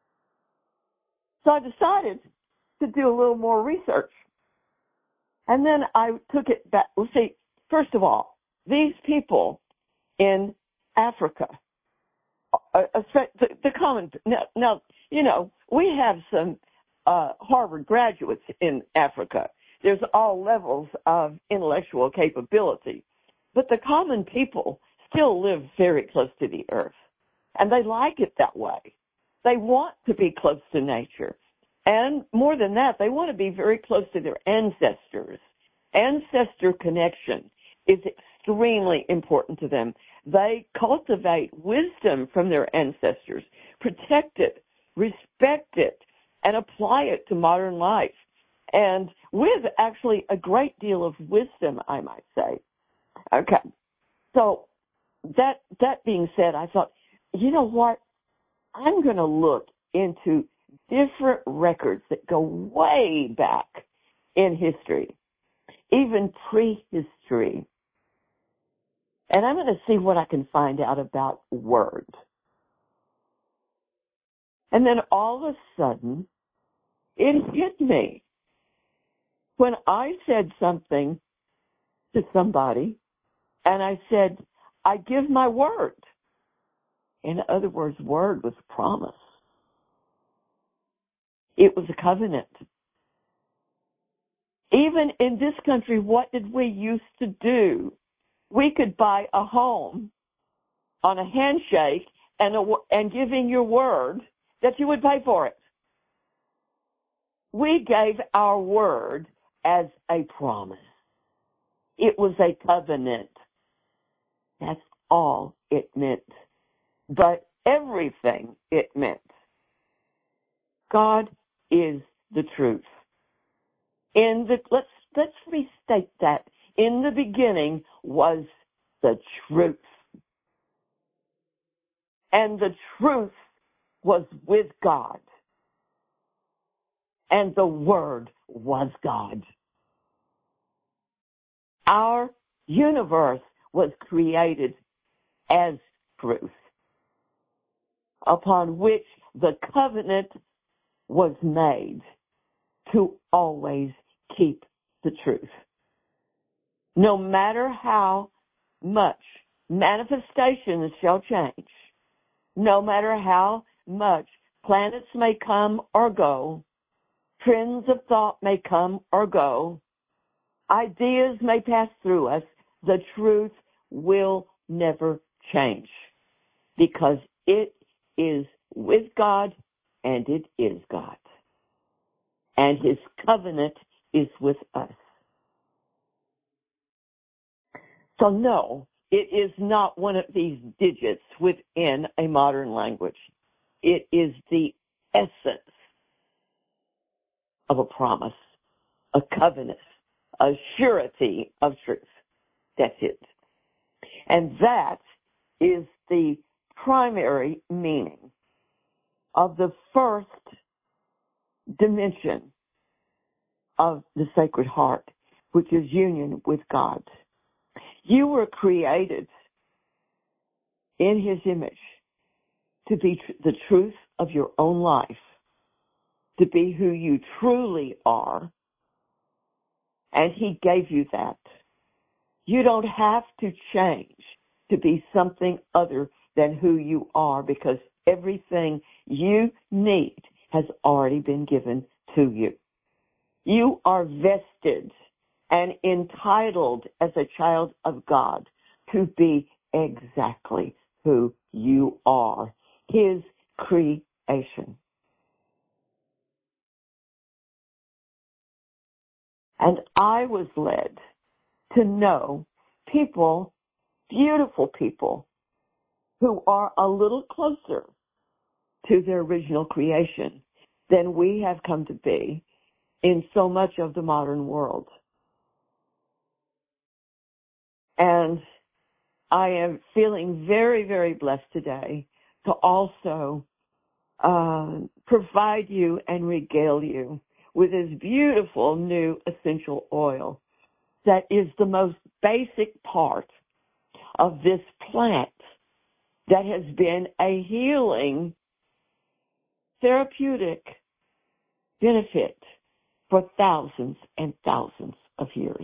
So I decided to do a little more research. And then I took it back. Well, see, first of all, these people in Africa, the common, now, you know, we have some Harvard graduates in Africa. There's all levels of intellectual capability. But the common people still live very close to the earth. And they like it that way. They want to be close to nature. And more than that, they want to be very close to their ancestors. Ancestor connection is extremely important to them. They cultivate wisdom from their ancestors, protect it, respect it, and apply it to modern life. And with actually a great deal of wisdom, I might say. Okay. So that being said, I thought, you know what? I'm going to look into different records that go way back in history, even prehistory. And I'm going to see what I can find out about words. And then all of a sudden, it hit me. When I said something to somebody, and I said, I give my word. In other words, word was promise. It was a covenant. Even in this country, what did we used to do? We could buy a home on a handshake and giving your word that you would pay for it. We gave our word as a promise. It was a covenant. That's all it meant. But everything it meant. God is the truth. Let's restate that. In the beginning was the truth. And the truth was with God. And the Word was God. Our universe was created as truth, upon which the covenant was made to always keep the truth. No matter how much manifestations shall change, no matter how much planets may come or go, trends of thought may come or go, ideas may pass through us, the truth will never change because it is with God and it is God. And His covenant is with us. So no, it is not one of these digits within a modern language. It is the essence of a promise, a covenant, a surety of truth. That's it. And that is the primary meaning of the first dimension of the Sacred Heart, which is union with God. You were created in His image to be the truth of your own life, to be who you truly are, and He gave you that. You don't have to change to be something other than who you are, because everything you need has already been given to you. You are vested and entitled as a child of God to be exactly who you are, His creation. And I was led to know people, beautiful people, who are a little closer to their original creation than we have come to be in so much of the modern world. And I am feeling very, very blessed today to also provide you and regale you with this beautiful new essential oil that is the most basic part of this plant that has been a healing, therapeutic benefit for thousands and thousands of years.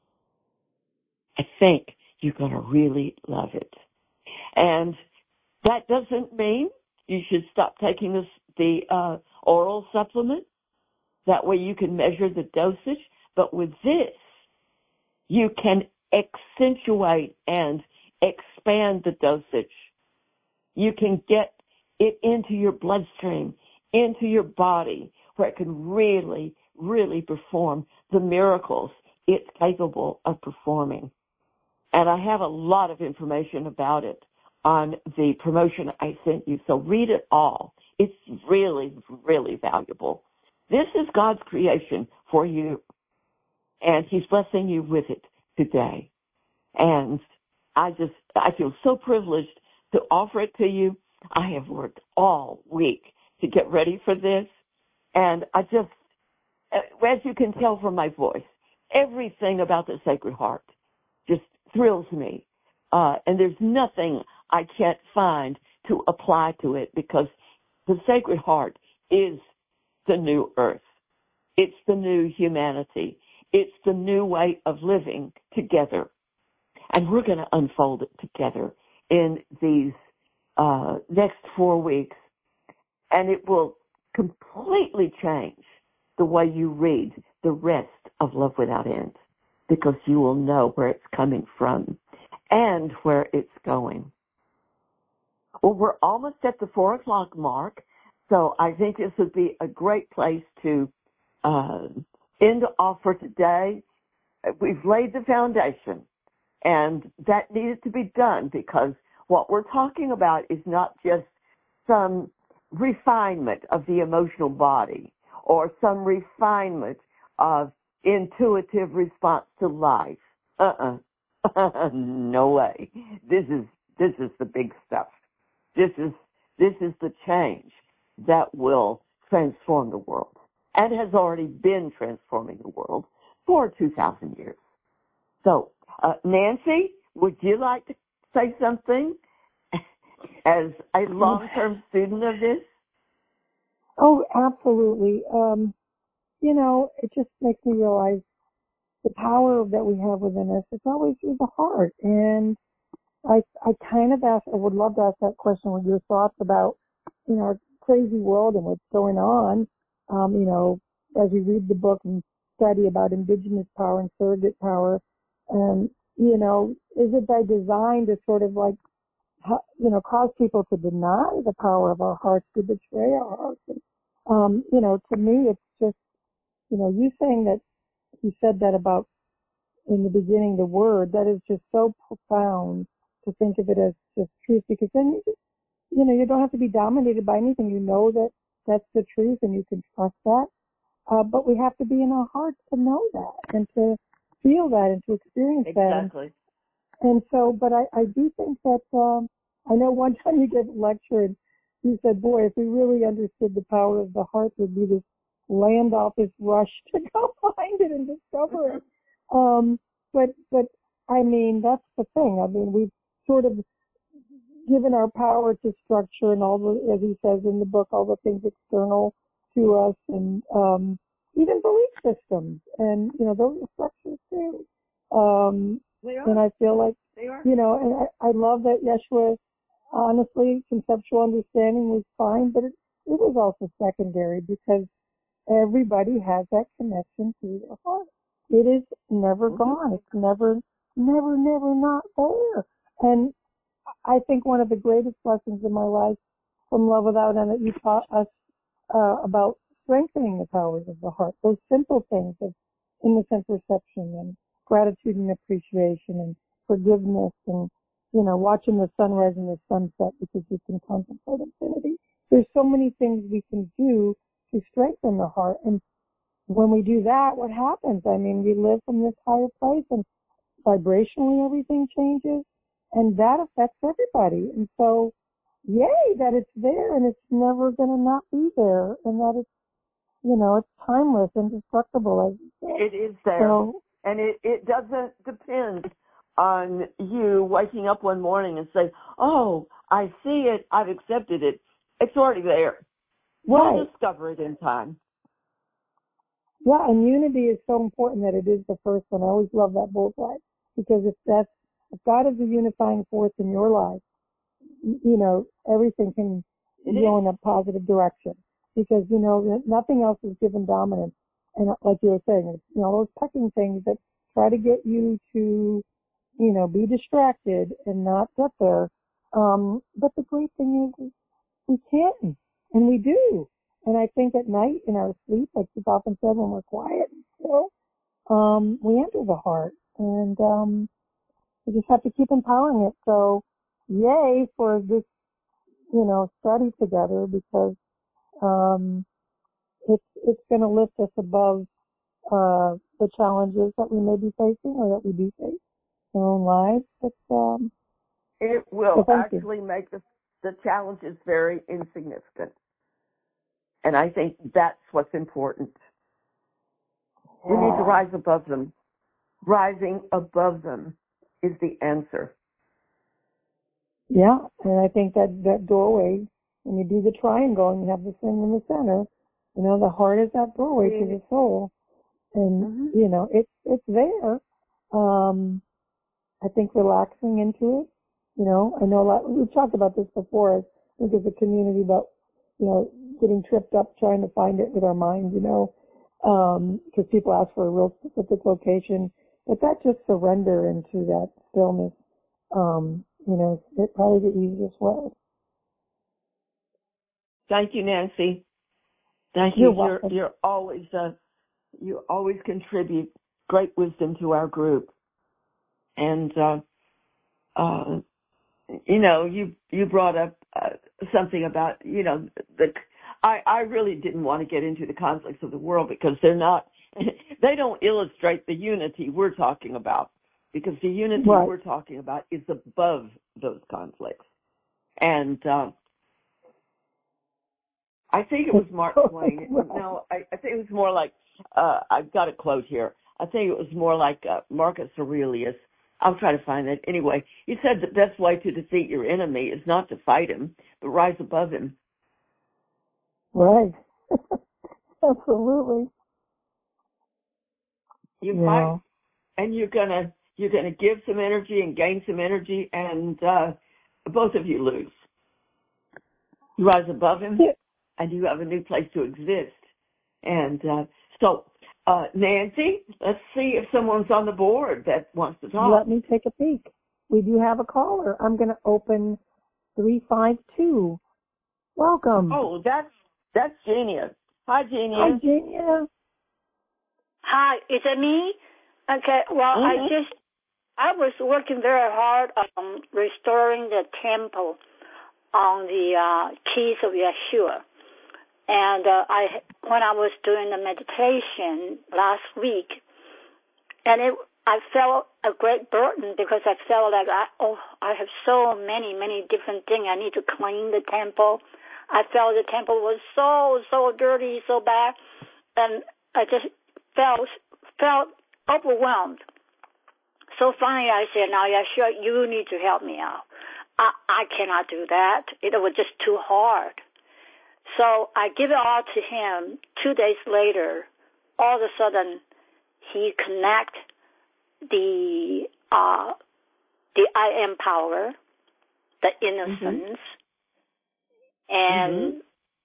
I think you're going to really love it. And that doesn't mean you should stop taking the oral supplement. That way you can measure the dosage. But with this, you can accentuate and expand the dosage. You can get it into your bloodstream, into your body, where it can really, really perform the miracles it's capable of performing. And I have a lot of information about it on the promotion I sent you, so read it all. It's really, really valuable. This is God's creation for you, and He's blessing you with it today. And I feel so privileged to offer it to you. I have worked all week to get ready for this, and I just, as you can tell from my voice, everything about the Sacred Heart just thrills me. And there's nothing I can't find to apply to it, because the Sacred Heart is the new earth. It's the new humanity. It's the new way of living together. And we're going to unfold it together in these next 4 weeks. And it will completely change the way you read the rest of Love Without End, because you will know where it's coming from and where it's going. Well, we're almost at the 4 o'clock mark, so I think this would be a great place to end off for today. We've laid the foundation, and that needed to be done, because what we're talking about is not just some refinement of the emotional body or some refinement of intuitive response to life. No way. This is the big stuff. This is the change that will transform the world, and has already been transforming the world for 2,000 years. So, Nancy, would you like to say something as a long-term student of this? Oh, absolutely. It just makes me realize the power that we have within us. It's always through the heart. And I would love to ask that question, with your thoughts about, our crazy world and what's going on, as we read the book and study about indigenous power and surrogate power, and, is it by design to sort of like, cause people to deny the power of our hearts, to betray our hearts? And, to me, it's just, you saying that, you said that about in the beginning, the word, that is just so profound to think of it as just truth, because then, you don't have to be dominated by anything. You know that that's the truth and you can trust that. But we have to be in our hearts to know that and to feel that and to experience that. Exactly. And so, but I do think that, I know one time you gave a lecture and you said, boy, if we really understood the power of the heart, there'd be this land off this rush to go find it and discover it. But I mean, that's the thing. I mean, we've sort of given our power to structure and all the, as he says in the book, all the things external to us, and even belief systems, and those are structures too. And I feel like and I love that Yeshua. Honestly, conceptual understanding was fine, but it was also secondary because everybody has that connection to their heart. It is never gone. It's never not there. And I think one of the greatest lessons in my life from Love Without End that you taught us about strengthening the powers of the heart, those simple things of innocent perception and gratitude and appreciation and forgiveness and, watching the sunrise and the sunset because you can contemplate infinity. There's so many things we can do to strengthen the heart. And when we do that, what happens? I mean, we live from this higher place and vibrationally everything changes, and that affects everybody. And so, yay that it's there and it's never going to not be there, and that it's, it's timeless, indestructible. As you said. It is there. And it doesn't depend on you waking up one morning and say, oh, I see it, I've accepted it. It's already there. Right. You'll discover it in time. Yeah, and unity is so important that it is the first one. I always love that bullseye, because if God is the unifying force in your life, everything can go in a positive direction, because, nothing else is given dominance. And like you were saying, those pecking things that try to get you to, be distracted and not get there. But the great thing is we can, and we do. And I think at night in our sleep, like you've often said, when we're quiet and still, we enter the heart, and we just have to keep empowering it. So, yay for this, study together, because it's going to lift us above the challenges that we may be facing or that we do face in our own lives. But, it will actually make the challenges very insignificant. And I think that's what's important. We need to rise above them. Rising above them is the answer. Yeah, and I think that doorway, when you do the triangle and you have the thing in the center, the heart is that doorway to the soul. And, it's there. I think relaxing into it, I know a lot, we've talked about this before, I think as a community about, getting tripped up trying to find it with our mind, because people ask for a real specific location, but that just surrender into that stillness, it's probably the easiest way. Thank you, Nancy. Thank you. You're always, you always contribute great wisdom to our group. And, you brought up something about, I really didn't want to get into the conflicts of the world, because they don't illustrate the unity we're talking about, because the unity we're talking about is above those conflicts. And I think it was Mark Twain. No, I think it was more like, I've got a quote here. I think it was more like Marcus Aurelius. I'll try to find it. Anyway, he said the best way to defeat your enemy is not to fight him, but rise above him. Right. Absolutely. You fight, and you're gonna give some energy and gain some energy, and both of you lose. You rise above him, and you have a new place to exist. And so, Nancy, let's see if someone's on the board that wants to talk. Let me take a peek. We do have a caller. I'm going to open 352. Welcome. Oh, that's Genia. Hi, Genia. Hi, Genia. Hi, is it me? Okay, well, I was working very hard on restoring the temple on the keys of Yeshua. And when I was doing the meditation last week, and I felt a great burden, because I felt like I have so many different things. I need to clean the temple. I felt the temple was so dirty, so bad. and I just felt overwhelmed. So finally I said, now, Yeshua, you need to help me out. I cannot do that. It was just too hard. So I give it all to him. 2 days later, all of a sudden, he connect the I am power, the innocence, and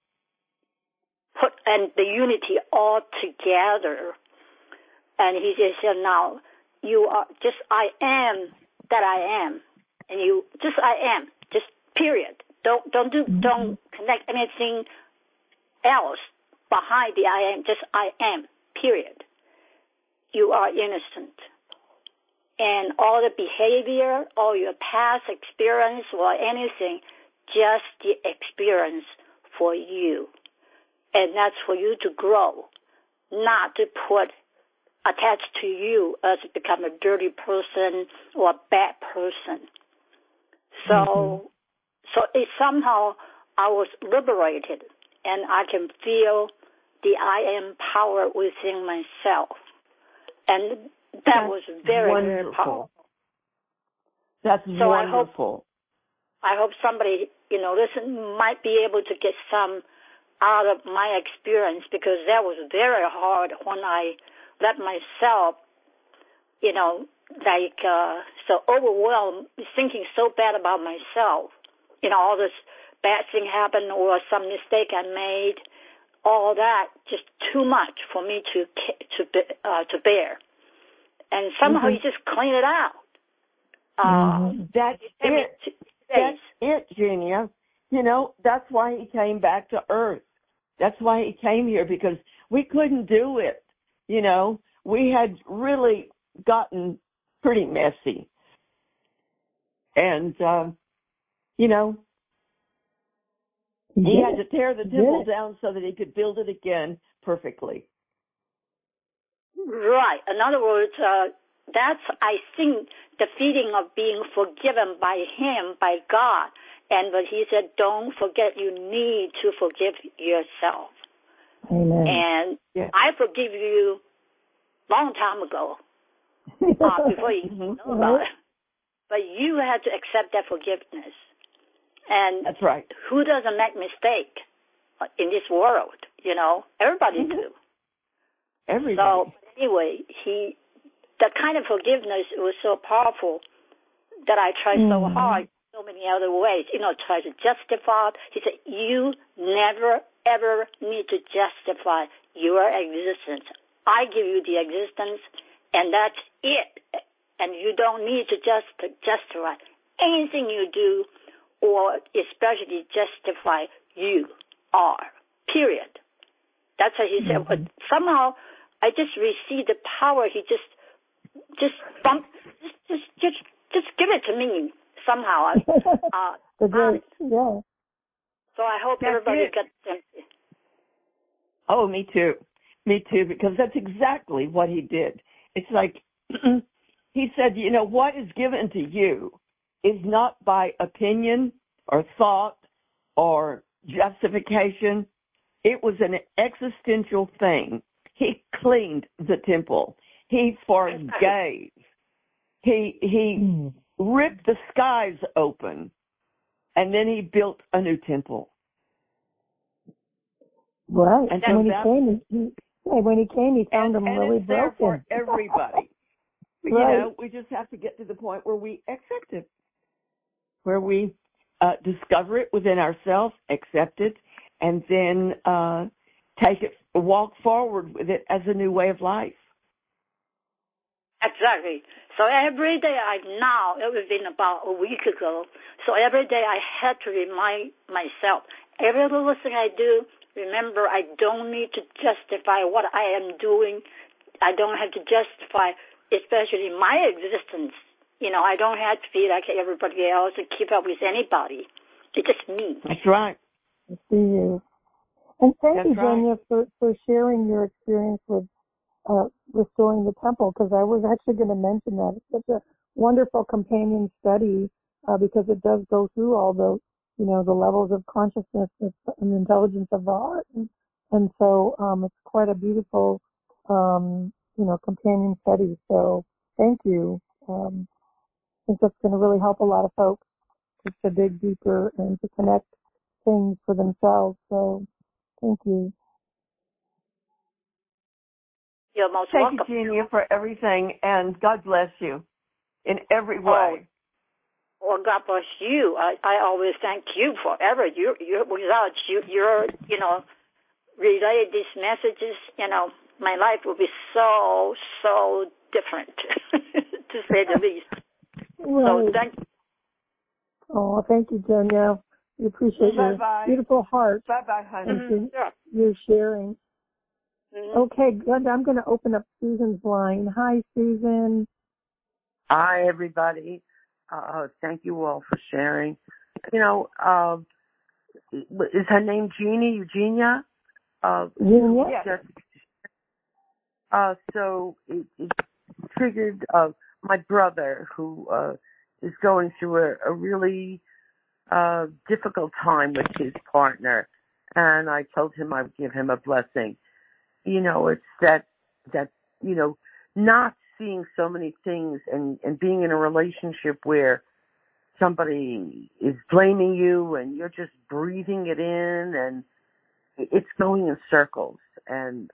and the unity all together. And he just said, now, you are just I am that I am. And you just I am. Just period. Don't connect anything else behind the I am. Just I am. Period. You are innocent. And all the behavior, all your past experience or anything, just the experience for you. And that's for you to grow, not to put attached to you as become a dirty person or a bad person. So it somehow I was liberated, and I can feel the I am power within myself. And that was very, very powerful. That's so wonderful. I hope somebody, listen, might be able to get some out of my experience, because that was very hard when I let myself, so overwhelmed, thinking so bad about myself. All this bad thing happened or some mistake I made, all that, just too much for me to bear. And somehow you just clean it out. That's it. That's it, Genia. That's why he came back to Earth. That's why he came here, because we couldn't do it. We had really gotten pretty messy. And, he had to tear the temple down so that he could build it again perfectly. Right. In other words, that's, I think, the feeling of being forgiven by him, by God. But he said, don't forget, you need to forgive yourself. Amen. And I forgive you long time ago, before you know about it. But you had to accept that forgiveness. And that's right. Who doesn't make mistake in this world? Everybody do. Everybody. So anyway, the kind of forgiveness was so powerful that I tried so hard, so many other ways, try to justify. He said, you never, ever need to justify your existence. I give you the existence, and that's it. And you don't need to justify anything you do, or especially justify you are, period. That's what he said. But somehow I just received the power. He just give it to me somehow. Yeah. So I hope everybody gets it. Oh, me too. Me too, because that's exactly what he did. It's like he said, what is given to you is not by opinion or thought or justification. It was an existential thing. He cleaned the temple. He forgave. He ripped the skies open, and then he built a new temple. Right. And so when he came, he found them really it's broken. There for everybody. Right. We just have to get to the point where we accept it, where we discover it within ourselves, accept it, and then walk forward with it as a new way of life. Exactly. So every day it was been about a week ago, so every day I had to remind myself, every little thing I do, remember, I don't need to justify what I am doing. I don't have to justify, especially my existence. I don't have to be like everybody else and keep up with anybody. It's just me. That's right. I see you. And thank you, Genia, for sharing your experience with restoring the temple, because I was actually going to mention that. It's such a wonderful companion study because it does go through all the, the levels of consciousness and intelligence of the heart. And And so it's quite a beautiful, companion study. So thank you. I think that's going to really help a lot of folks just to dig deeper and to connect things for themselves. So thank you. You're most welcome. Thank you, Jeannie, for everything, and God bless you in every way. Well, God bless you. I always thank you forever. You without you, relay these messages, my life will be so different, to say the least. Right. So thank you. Oh, thank you, Danielle. We appreciate your beautiful heart. Bye-bye, honey. Your sharing. Mm-hmm. Okay, Glenda, I'm going to open up Susan's line. Hi, Susan. Hi, everybody. Thank you all for sharing. Is her name Jeannie, Eugenia? Eugenia? Yes. So it triggered my brother, who is going through a really difficult time with his partner. And I told him I would give him a blessing. It's that not seeing so many things and being in a relationship where somebody is blaming you and you're just breathing it in and it's going in circles. And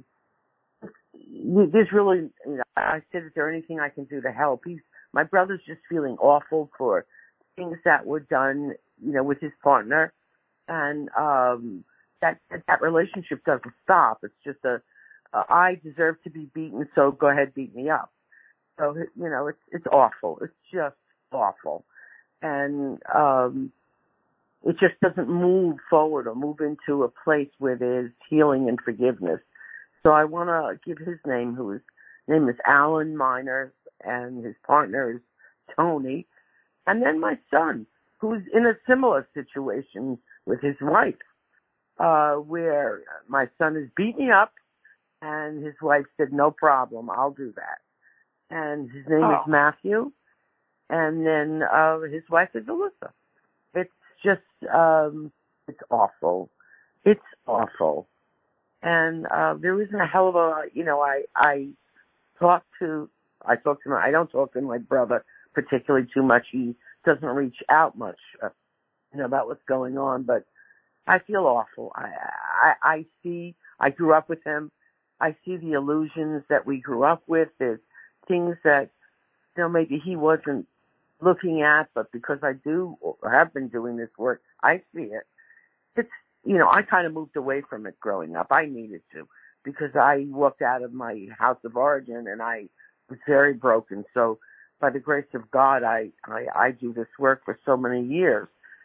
there's really, I said, is there anything I can do to help? My brother's just feeling awful for things that were done, with his partner. And that relationship doesn't stop. It's just I deserve to be beaten, so go ahead, beat me up. So, it's awful. It's just awful. And it just doesn't move forward or move into a place where there's healing and forgiveness. So I want to give his name, his name is Alan Miners, and his partner is Tony. And then my son, who's in a similar situation with his wife, where my son is beat me up, and his wife said, no problem, I'll do that. And his name is Matthew, and then his wife is Alyssa. It's just, it's awful. It's awful. And there isn't a hell of a, I don't talk to my brother particularly too much. He doesn't reach out much, about what's going on, but I feel awful. I grew up with him. I see the illusions that we grew up with. There's things that, maybe he wasn't looking at, but because I do or have been doing this work, I see it. It's, I kind of moved away from it growing up. I needed to, because I walked out of my house of origin and I was very broken. So by the grace of God, I do this work for so many years.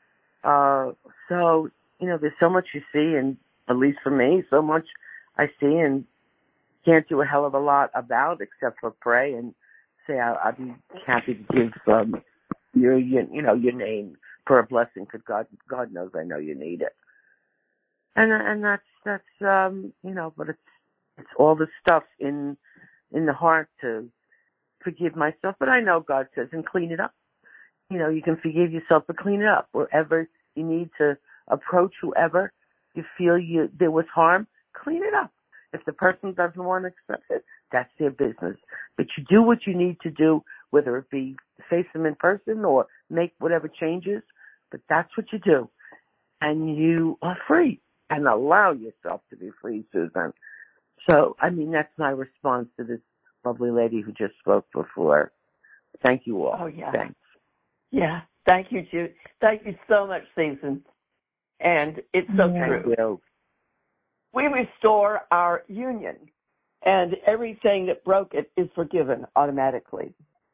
So, there's so much you see, and at least for me, so much I see and can't do a hell of a lot about except for pray and say I'd be happy to give your name for a blessing, because God knows I know you need it. And that's but it's all the stuff in the heart to forgive myself. But I know God says, and clean it up. You can forgive yourself, but clean it up. Wherever you need to approach whoever you feel there was harm, clean it up. If the person doesn't want to accept it, that's their business. But you do what you need to do, whether it be face them in person or make whatever changes, but that's what you do. And you are free, and allow yourself to be free, Susan. So, that's my response to this lovely lady who just spoke before. Thank you all. Oh, yeah. Thanks. Yeah. Thank you, Jude. Thank you so much, Susan. And it's so true. Thank you. We restore our union, and everything that broke it is forgiven automatically.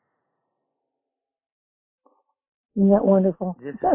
Isn't that wonderful?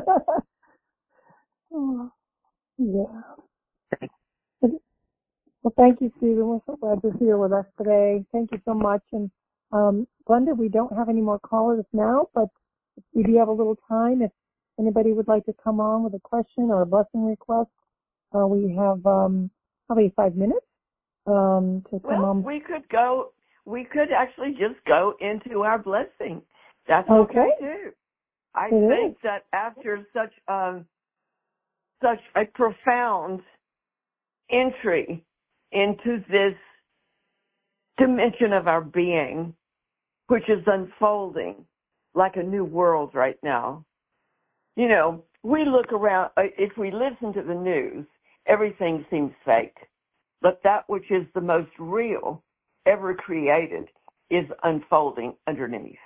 Oh, yeah. Well, thank you, Susan. We're so glad you're here with us today. Thank you so much. And Glenda, we don't have any more callers now, but we do have a little time. If anybody would like to come on with a question or a blessing request, we have probably 5 minutes to come on. We could actually just go into our blessing. That's okay too. I think that after such a profound entry into this dimension of our being, which is unfolding like a new world right now. You know, we look around, if we listen to the news, everything seems fake. But that which is the most real ever created is unfolding underneath.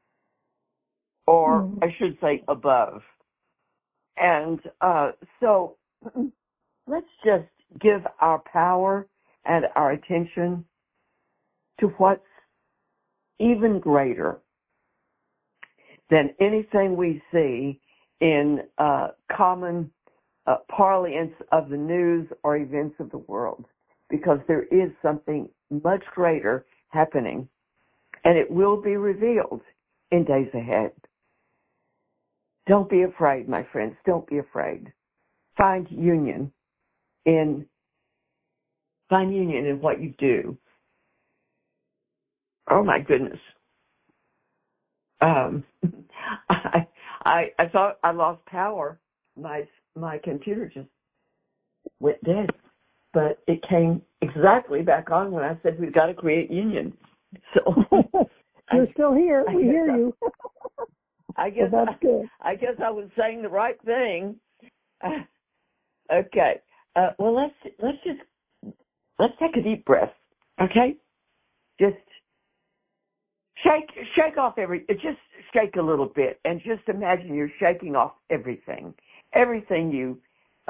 Or I should say above. And so let's just give our power and our attention to what's even greater than anything we see in common parlance of the news or events of the world, because there is something much greater happening, and it will be revealed in days ahead. Don't be afraid, my friends. Don't be afraid. Find union in what you do. Oh my goodness. I thought I lost power. My computer just went dead, but it came exactly back on when I said we've got to create union. So you're still here. We hear you. I guess well, that's good. I guess I was saying the right thing. Okay. Well, let's take a deep breath. Okay. Just shake off just shake a little bit, and just imagine you're shaking off everything you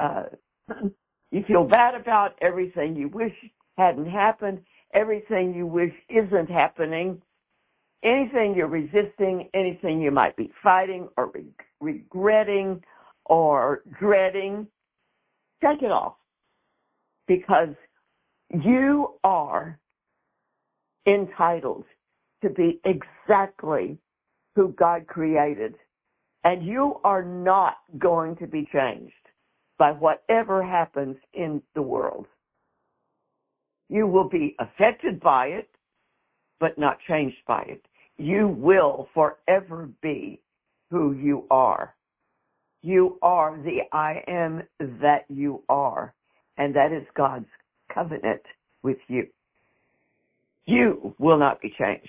feel bad about, everything you wish hadn't happened, everything you wish isn't happening, anything you're resisting, anything you might be fighting or regretting or dreading. Shake it off, because you are entitled to be exactly who God created, and you are not going to be changed by whatever happens in the world. You will be affected by it, but not changed by it. You will forever be who you are. You are the I am that you are, and that is God's covenant with you. You will not be changed.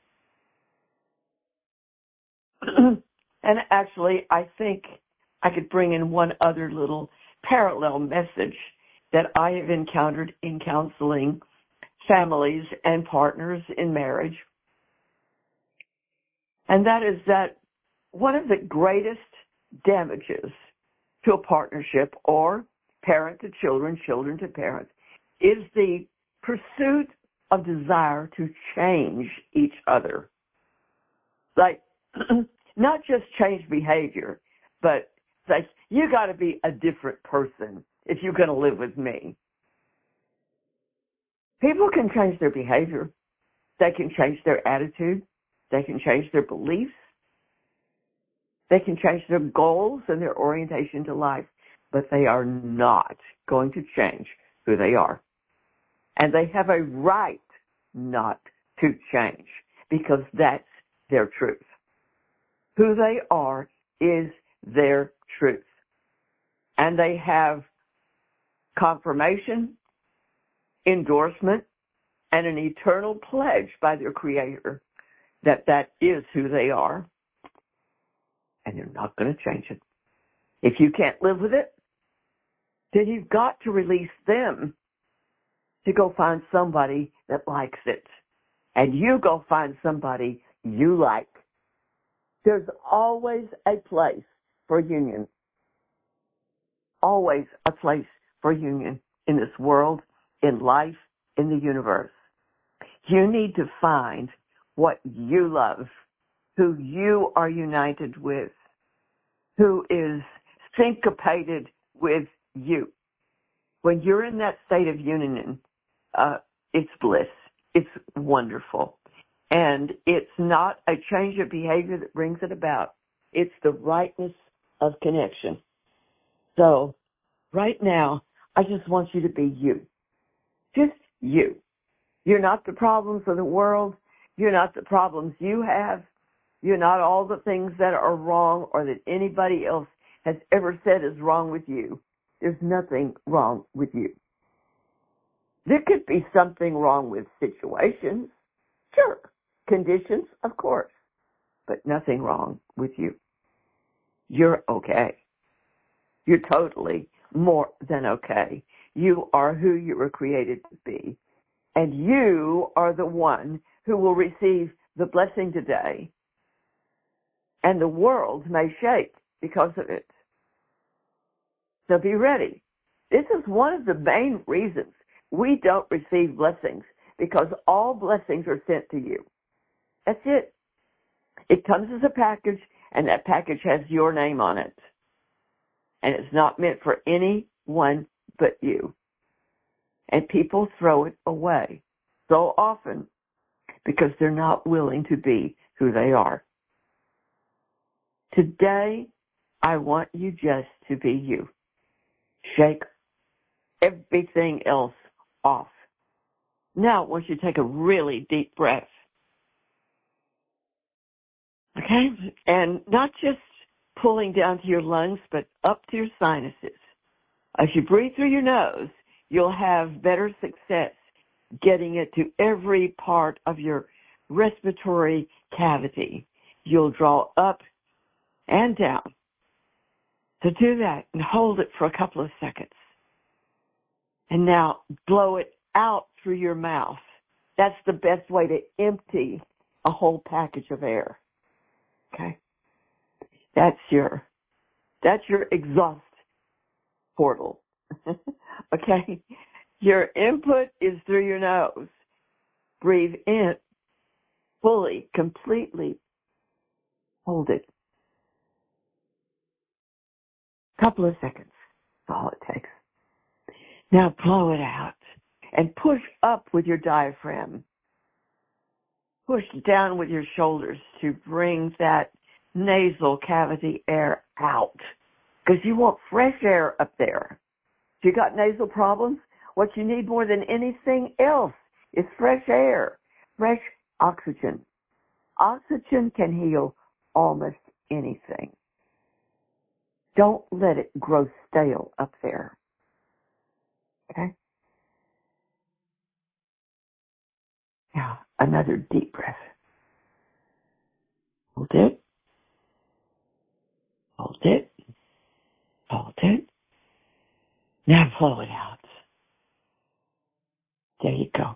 And actually, I think I could bring in one other little parallel message that I have encountered in counseling families and partners in marriage. And that is that one of the greatest damages to a partnership, or parent to children, children to parents, is the pursuit of desire to change each other. Like, not just change behavior, but like, you got to be a different person if you're going to live with me. People can change their behavior. They can change their attitude. They can change their beliefs. They can change their goals and their orientation to life, but they are not going to change who they are. And they have a right not to change, because that's their truth. Who they are is their truth. And they have confirmation, endorsement, and an eternal pledge by their Creator that that is who they are. And they're not going to change it. If you can't live with it, then you've got to release them to go find somebody that likes it. And you go find somebody you like. There's always a place for union. Always a place for union in this world, in life, in the universe. You need to find what you love, who you are united with, who is syncopated with you. When you're in that state of union, it's bliss. It's wonderful. And it's not a change of behavior that brings it about. It's the rightness of connection. So right now, I just want you to be you. Just you. You're not the problems of the world. You're not the problems you have. You're not all the things that are wrong or that anybody else has ever said is wrong with you. There's nothing wrong with you. There could be something wrong with situations. Sure. Conditions, of course. But nothing wrong with you. You're okay. You're totally more than okay. You are who you were created to be. And you are the one who will receive the blessing today. And the world may shake because of it. So be ready. This is one of the main reasons we don't receive blessings, because all blessings are sent to you. That's it. It comes as a package, and that package has your name on it. And it's not meant for anyone but you. And people throw it away so often because they're not willing to be who they are. Today, I want you just to be you. Shake everything else off. Now, I want you to take a really deep breath. Okay? And not just pulling down to your lungs, but up to your sinuses. As you breathe through your nose, you'll have better success getting it to every part of your respiratory cavity. You'll draw up and down. So do that and hold it for a couple of seconds. And now blow it out through your mouth. That's the best way to empty a whole package of air. Okay? That's your exhaust portal. Okay? Your input is through your nose. Breathe in fully, completely. Hold it. Couple of seconds. That's all it takes. Now blow it out and push up with your diaphragm. Push down with your shoulders to bring that nasal cavity air out, because you want fresh air up there. If you got nasal problems, what you need more than anything else is fresh air, fresh oxygen. Oxygen can heal almost anything. Don't let it grow stale up there. Okay? Now, another deep breath. Hold it. Hold it. Hold it. Now blow it out. There you go.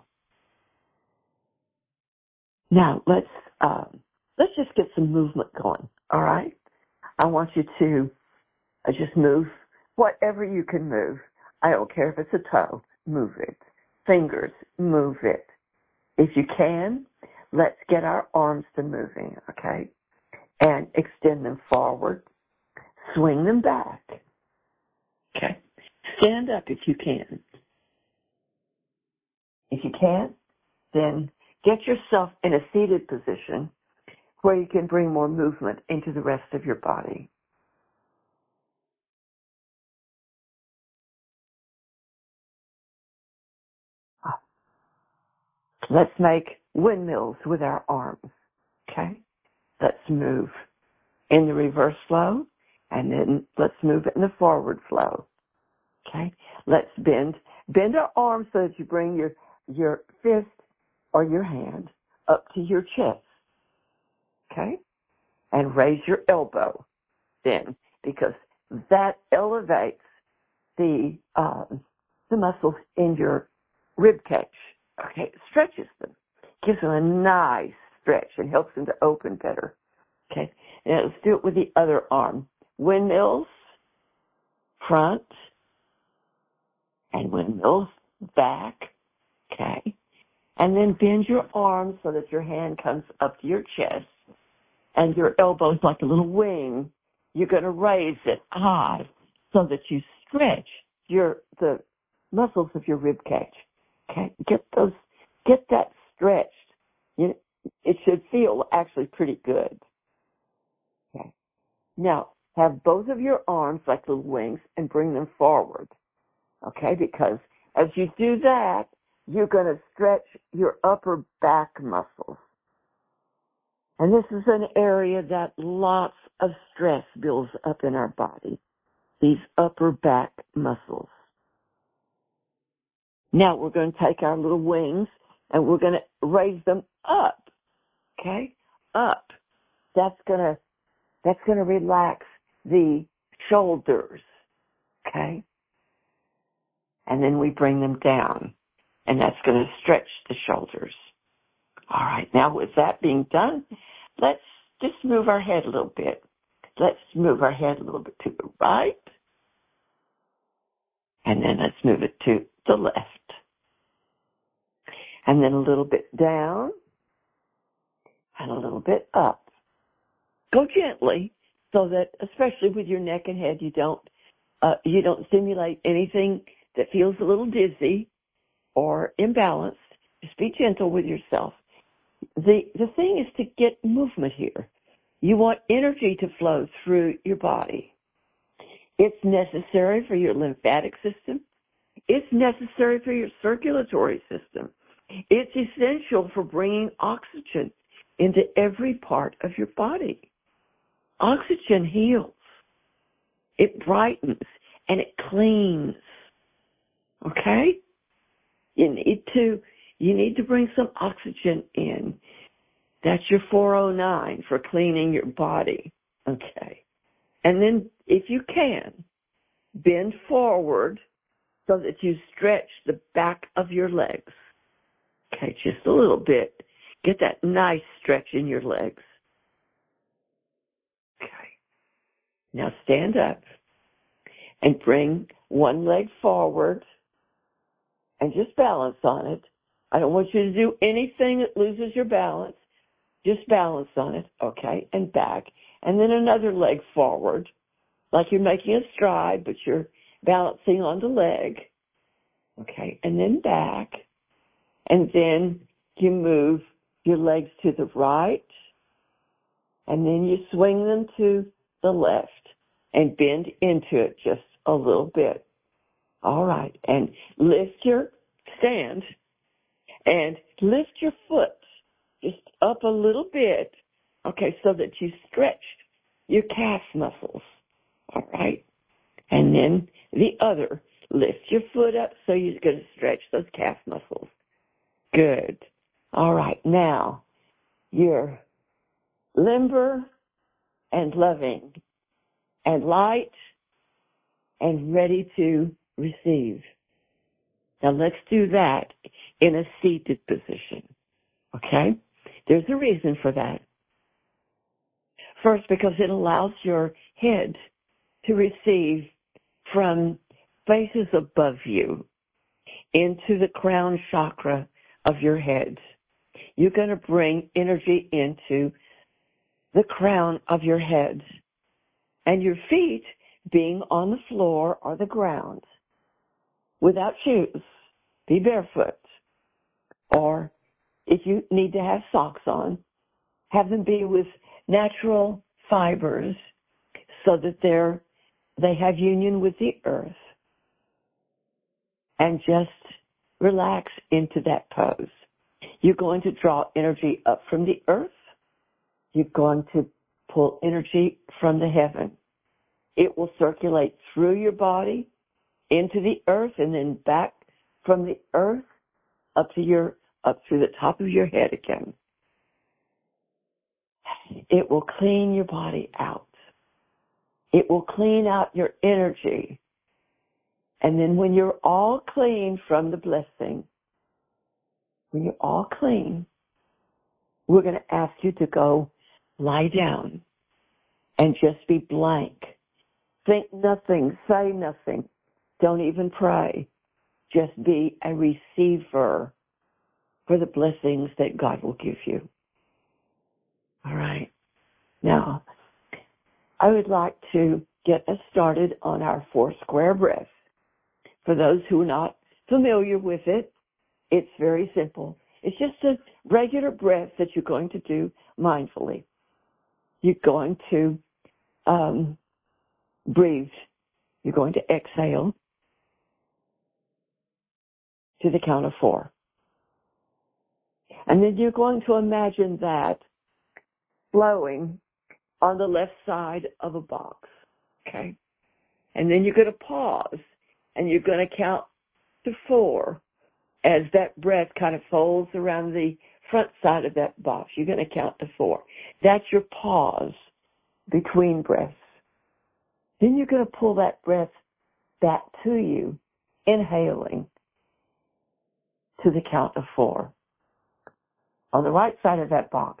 Now let's just get some movement going. All right. I want you to just move whatever you can move. I don't care if it's a toe. Move it. Fingers. Move it. If you can, let's get our arms to moving. Okay. And extend them forward. Swing them back. Okay. Stand up if you can. If you can't, then get yourself in a seated position where you can bring more movement into the rest of your body. Let's make windmills with our arms. Okay? Let's move in the reverse flow, and then let's move it in the forward flow. Okay? Let's bend our arms so that you bring your fist or your hand up to your chest. Okay? And raise your elbow then, because that elevates the muscles in your rib cage. Okay? It stretches them. Gives them a nice stretch and helps them to open better. Okay? Now let's do it with the other arm. Windmills, front, and windmills, back. Okay? And then bend your arms so that your hand comes up to your chest and your elbow's like a little wing. You're going to raise it high so that you stretch the muscles of your rib cage. Okay? Get that stretched. It should feel actually pretty good. Okay. Now, have both of your arms like little wings and bring them forward. Okay? Because as you do that, you're going to stretch your upper back muscles. And this is an area that lots of stress builds up in our body. These upper back muscles. Now we're going to take our little wings and we're going to raise them up. Okay? Up. That's going to relax the shoulders. Okay? And then we bring them down, and that's going to stretch the shoulders. All right. Now with that being done, let's just move our head a little bit. Let's move our head a little bit to the right. And then let's move it to the left. And then a little bit down and a little bit up. Go gently so that, especially with your neck and head, you don't stimulate anything that feels a little dizzy or imbalanced. Just be gentle with yourself. The thing is to get movement here. You want energy to flow through your body. It's necessary for your lymphatic system. It's necessary for your circulatory system. It's essential for bringing oxygen into every part of your body. Oxygen heals. It brightens and it cleans. Okay? You need to bring some oxygen in. That's your 409 for cleaning your body. Okay. And then, if you can, bend forward so that you stretch the back of your legs. Okay, just a little bit. Get that nice stretch in your legs. Okay. Now stand up and bring one leg forward and just balance on it. I don't want you to do anything that loses your balance. Just balance on it, okay, and back. And then another leg forward, like you're making a stride, but you're balancing on the leg. Okay, and then back. And then you move your legs to the right. And then you swing them to the left and bend into it just a little bit. All right, and stand and lift your foot just up a little bit, okay, so that you stretch your calf muscles, all right? And then the other, lift your foot up so you're going to stretch those calf muscles. Good. All right, now you're limber and loving and light and ready to receive. Now let's do that in a seated position, okay? There's a reason for that. First, because it allows your head to receive from spaces above you into the crown chakra of your head. You're going to bring energy into the crown of your head, and your feet being on the floor or the ground without shoes. Be barefoot. Or if you need to have socks on, have them be with natural fibers so that they have union with the earth. And just relax into that pose. You're going to draw energy up from the earth. You're going to pull energy from the heaven. It will circulate through your body into the earth and then back from the earth up through the top of your head again. It will clean your body out. It will clean out your energy. And then when you're all clean from the blessing, when you're all clean, we're going to ask you to go lie down and just be blank. Think nothing, say nothing. Don't even pray. Just be a receiver for the blessings that God will give you. All right. Now, I would like to get us started on our 4 square breath. For those who are not familiar with it, it's very simple. It's just a regular breath that you're going to do mindfully. You're going to breathe. You're going to exhale to the count of 4. And then you're going to imagine that flowing on the left side of a box, okay? And then you're going to pause, and you're going to count to 4 as that breath kind of folds around the front side of that box, you're going to count to 4. That's your pause between breaths. Then you're going to pull that breath back to you, inhaling to the count of 4. On the right side of that box,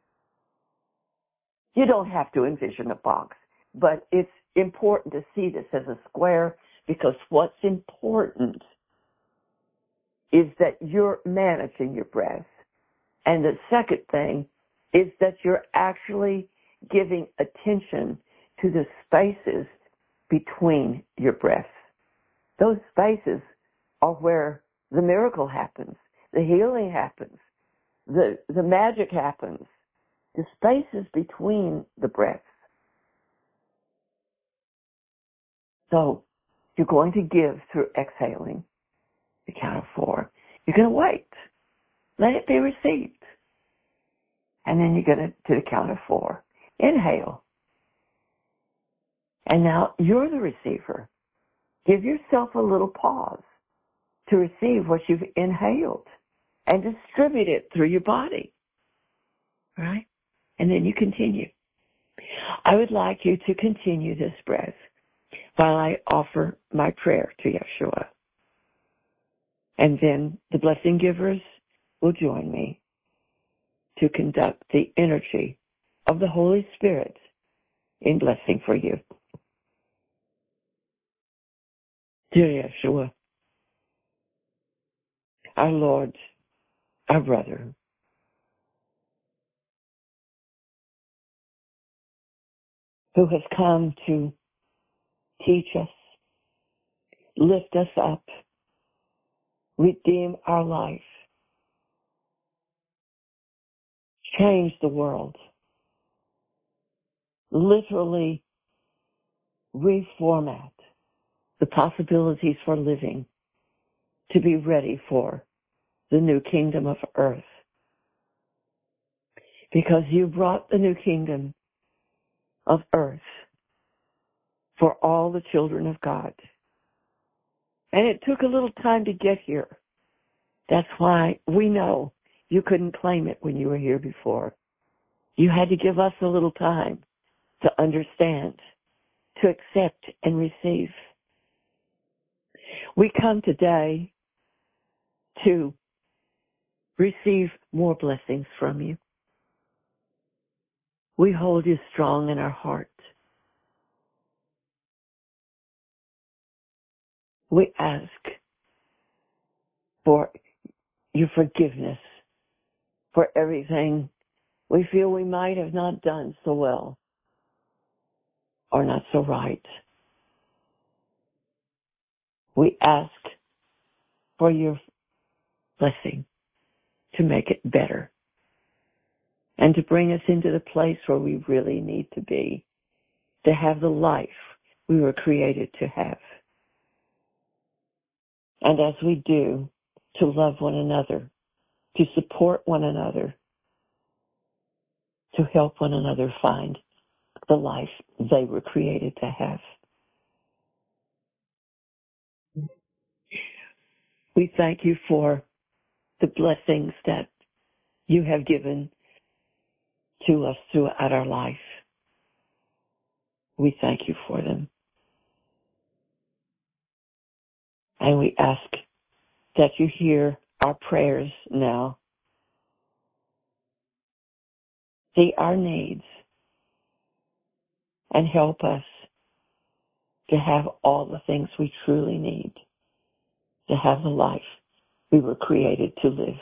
you don't have to envision a box, but it's important to see this as a square, because what's important is that you're managing your breath. And the second thing is that you're actually giving attention to the spaces between your breaths. Those spaces are where the miracle happens, the healing happens, the magic happens, the spaces between the breaths. So you're going to give through exhaling the count of 4. You're going to wait. Let it be received. And then you're going to the count of 4. Inhale. And now you're the receiver. Give yourself a little pause to receive what you've inhaled and distribute it through your body. Right? And then you continue. I would like you to continue this breath while I offer my prayer to Yeshua. And then the blessing givers will join me to conduct the energy of the Holy Spirit in blessing for you. Dear Yeshua, our Lord, our brother, who has come to teach us, lift us up, redeem our life, change the world, literally reformat the possibilities for living to be ready for the new kingdom of earth. Because you brought the new kingdom of earth for all the children of God. And it took a little time to get here. That's why we know you couldn't claim it when you were here before. You had to give us a little time to understand, to accept and receive. We come today to receive more blessings from you. We hold you strong in our heart. We ask for your forgiveness for everything we feel we might have not done so well or not so right. We ask for your blessing to make it better and to bring us into the place where we really need to be, to have the life we were created to have. And as we do, to love one another, to support one another, to help one another find the life they were created to have. We thank you for the blessings that you have given to us throughout our life. We thank you for them. And we ask that you hear our prayers now. See our needs and help us to have all the things we truly need to have the life we were created to live.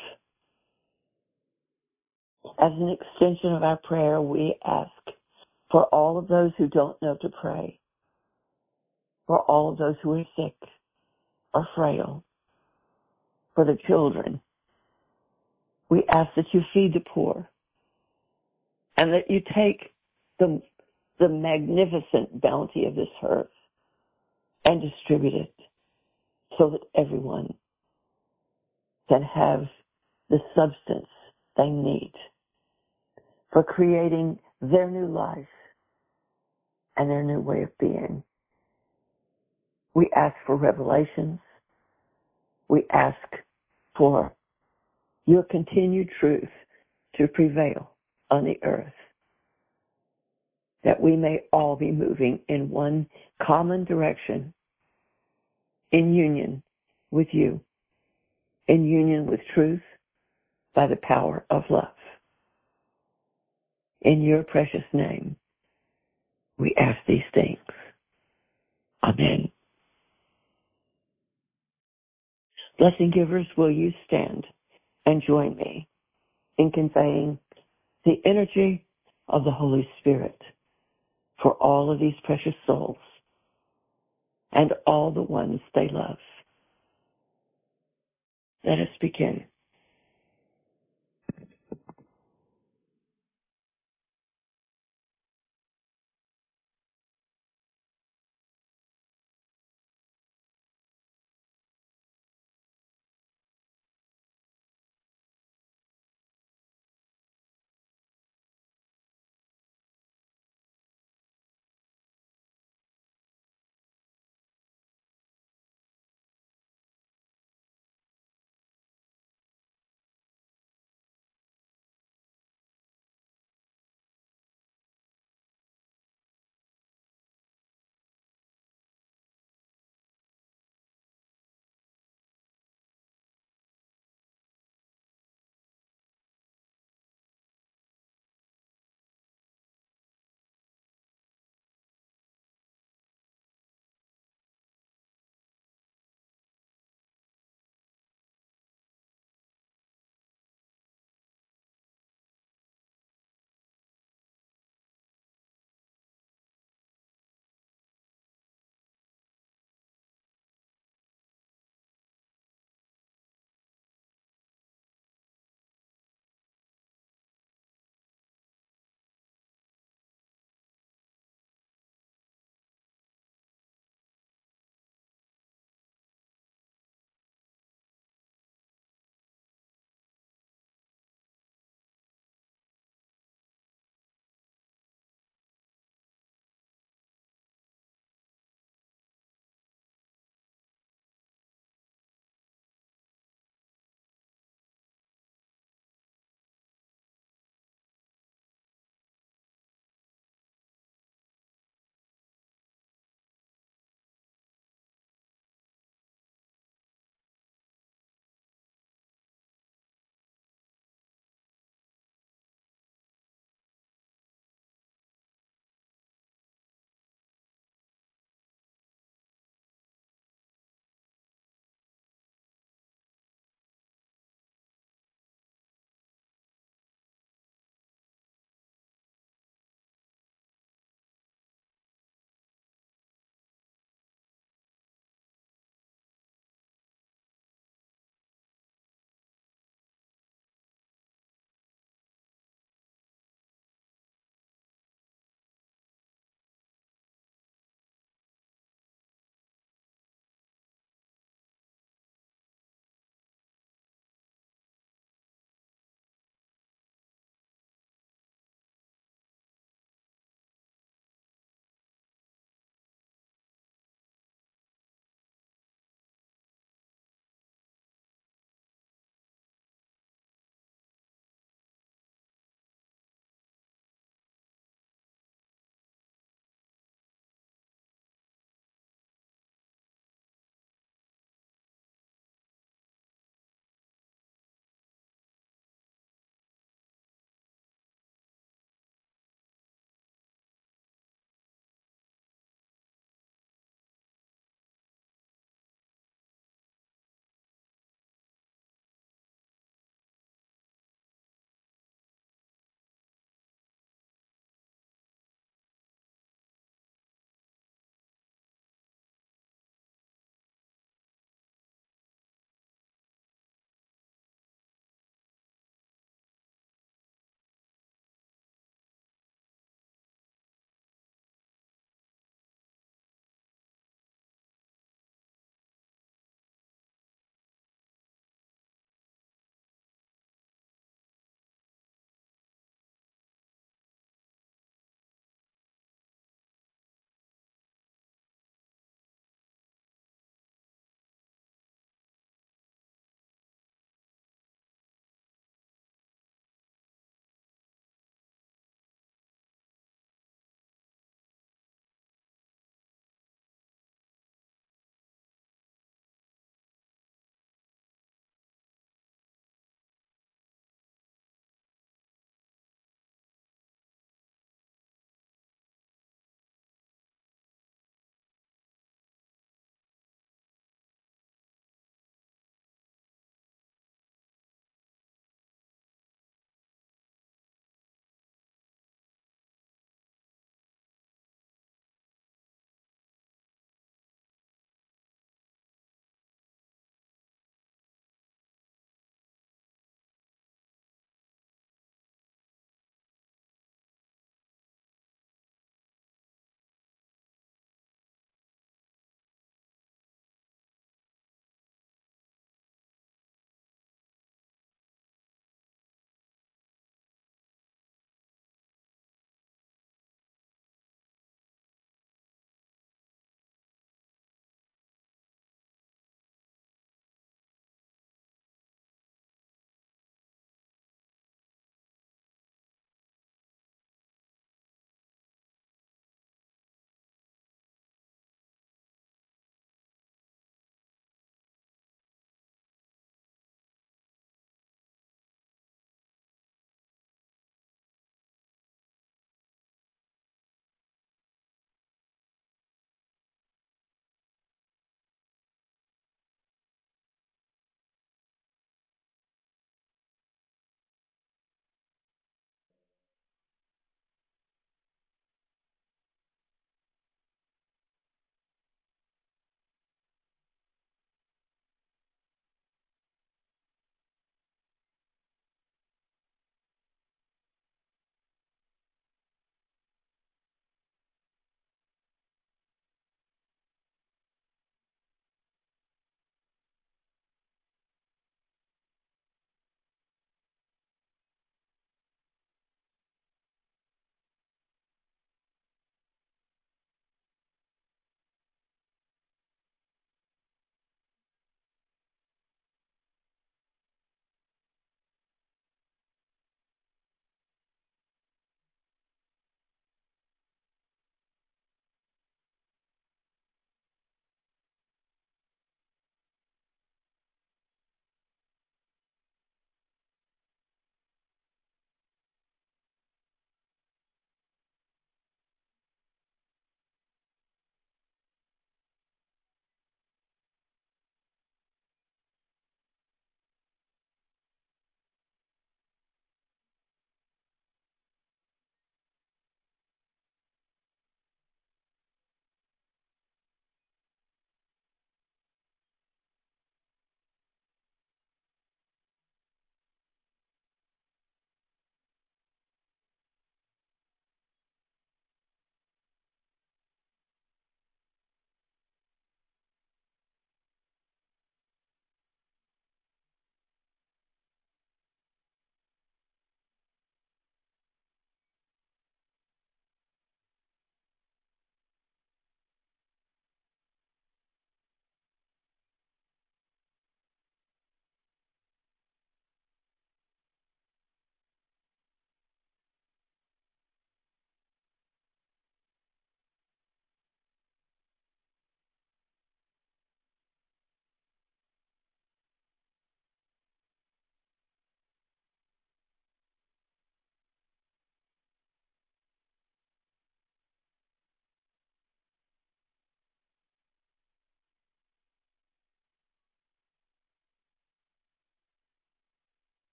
As an extension of our prayer, we ask for all of those who don't know to pray, for all of those who are sick or frail, for the children. We ask that you feed the poor and that you take the magnificent bounty of this earth and distribute it so that everyone can have the substance they need for creating their new life and their new way of being. We ask for revelations. We ask for your continued truth to prevail on the earth, that we may all be moving in one common direction, in union with you, in union with truth by the power of love. In your precious name, we ask these things. Amen. Blessing givers, will you stand and join me in conveying the energy of the Holy Spirit for all of these precious souls and all the ones they love? Let us begin.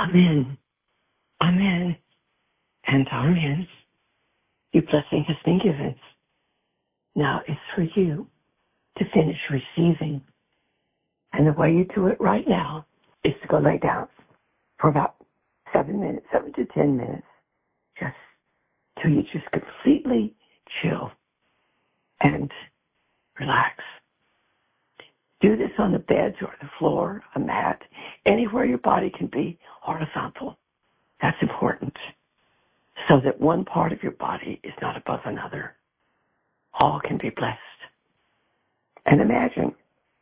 Amen. Amen. And amen. Your blessing has been given. Now it's for you to finish receiving. And the way you do it right now is to go lay down for about 7 to 10 minutes, just till you just completely chill and relax. Do this on the bed or the floor, a mat, anywhere your body can be horizontal. That's important, so that one part of your body is not above another. All can be blessed. And imagine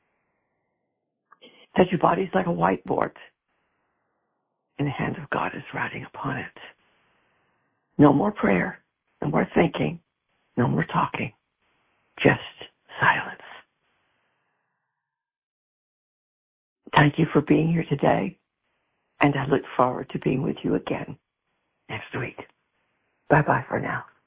that your body is like a whiteboard, and the hand of God is writing upon it. No more prayer, no more thinking, no more talking, just silence. Thank you for being here today, and I look forward to being with you again next week. Bye-bye for now.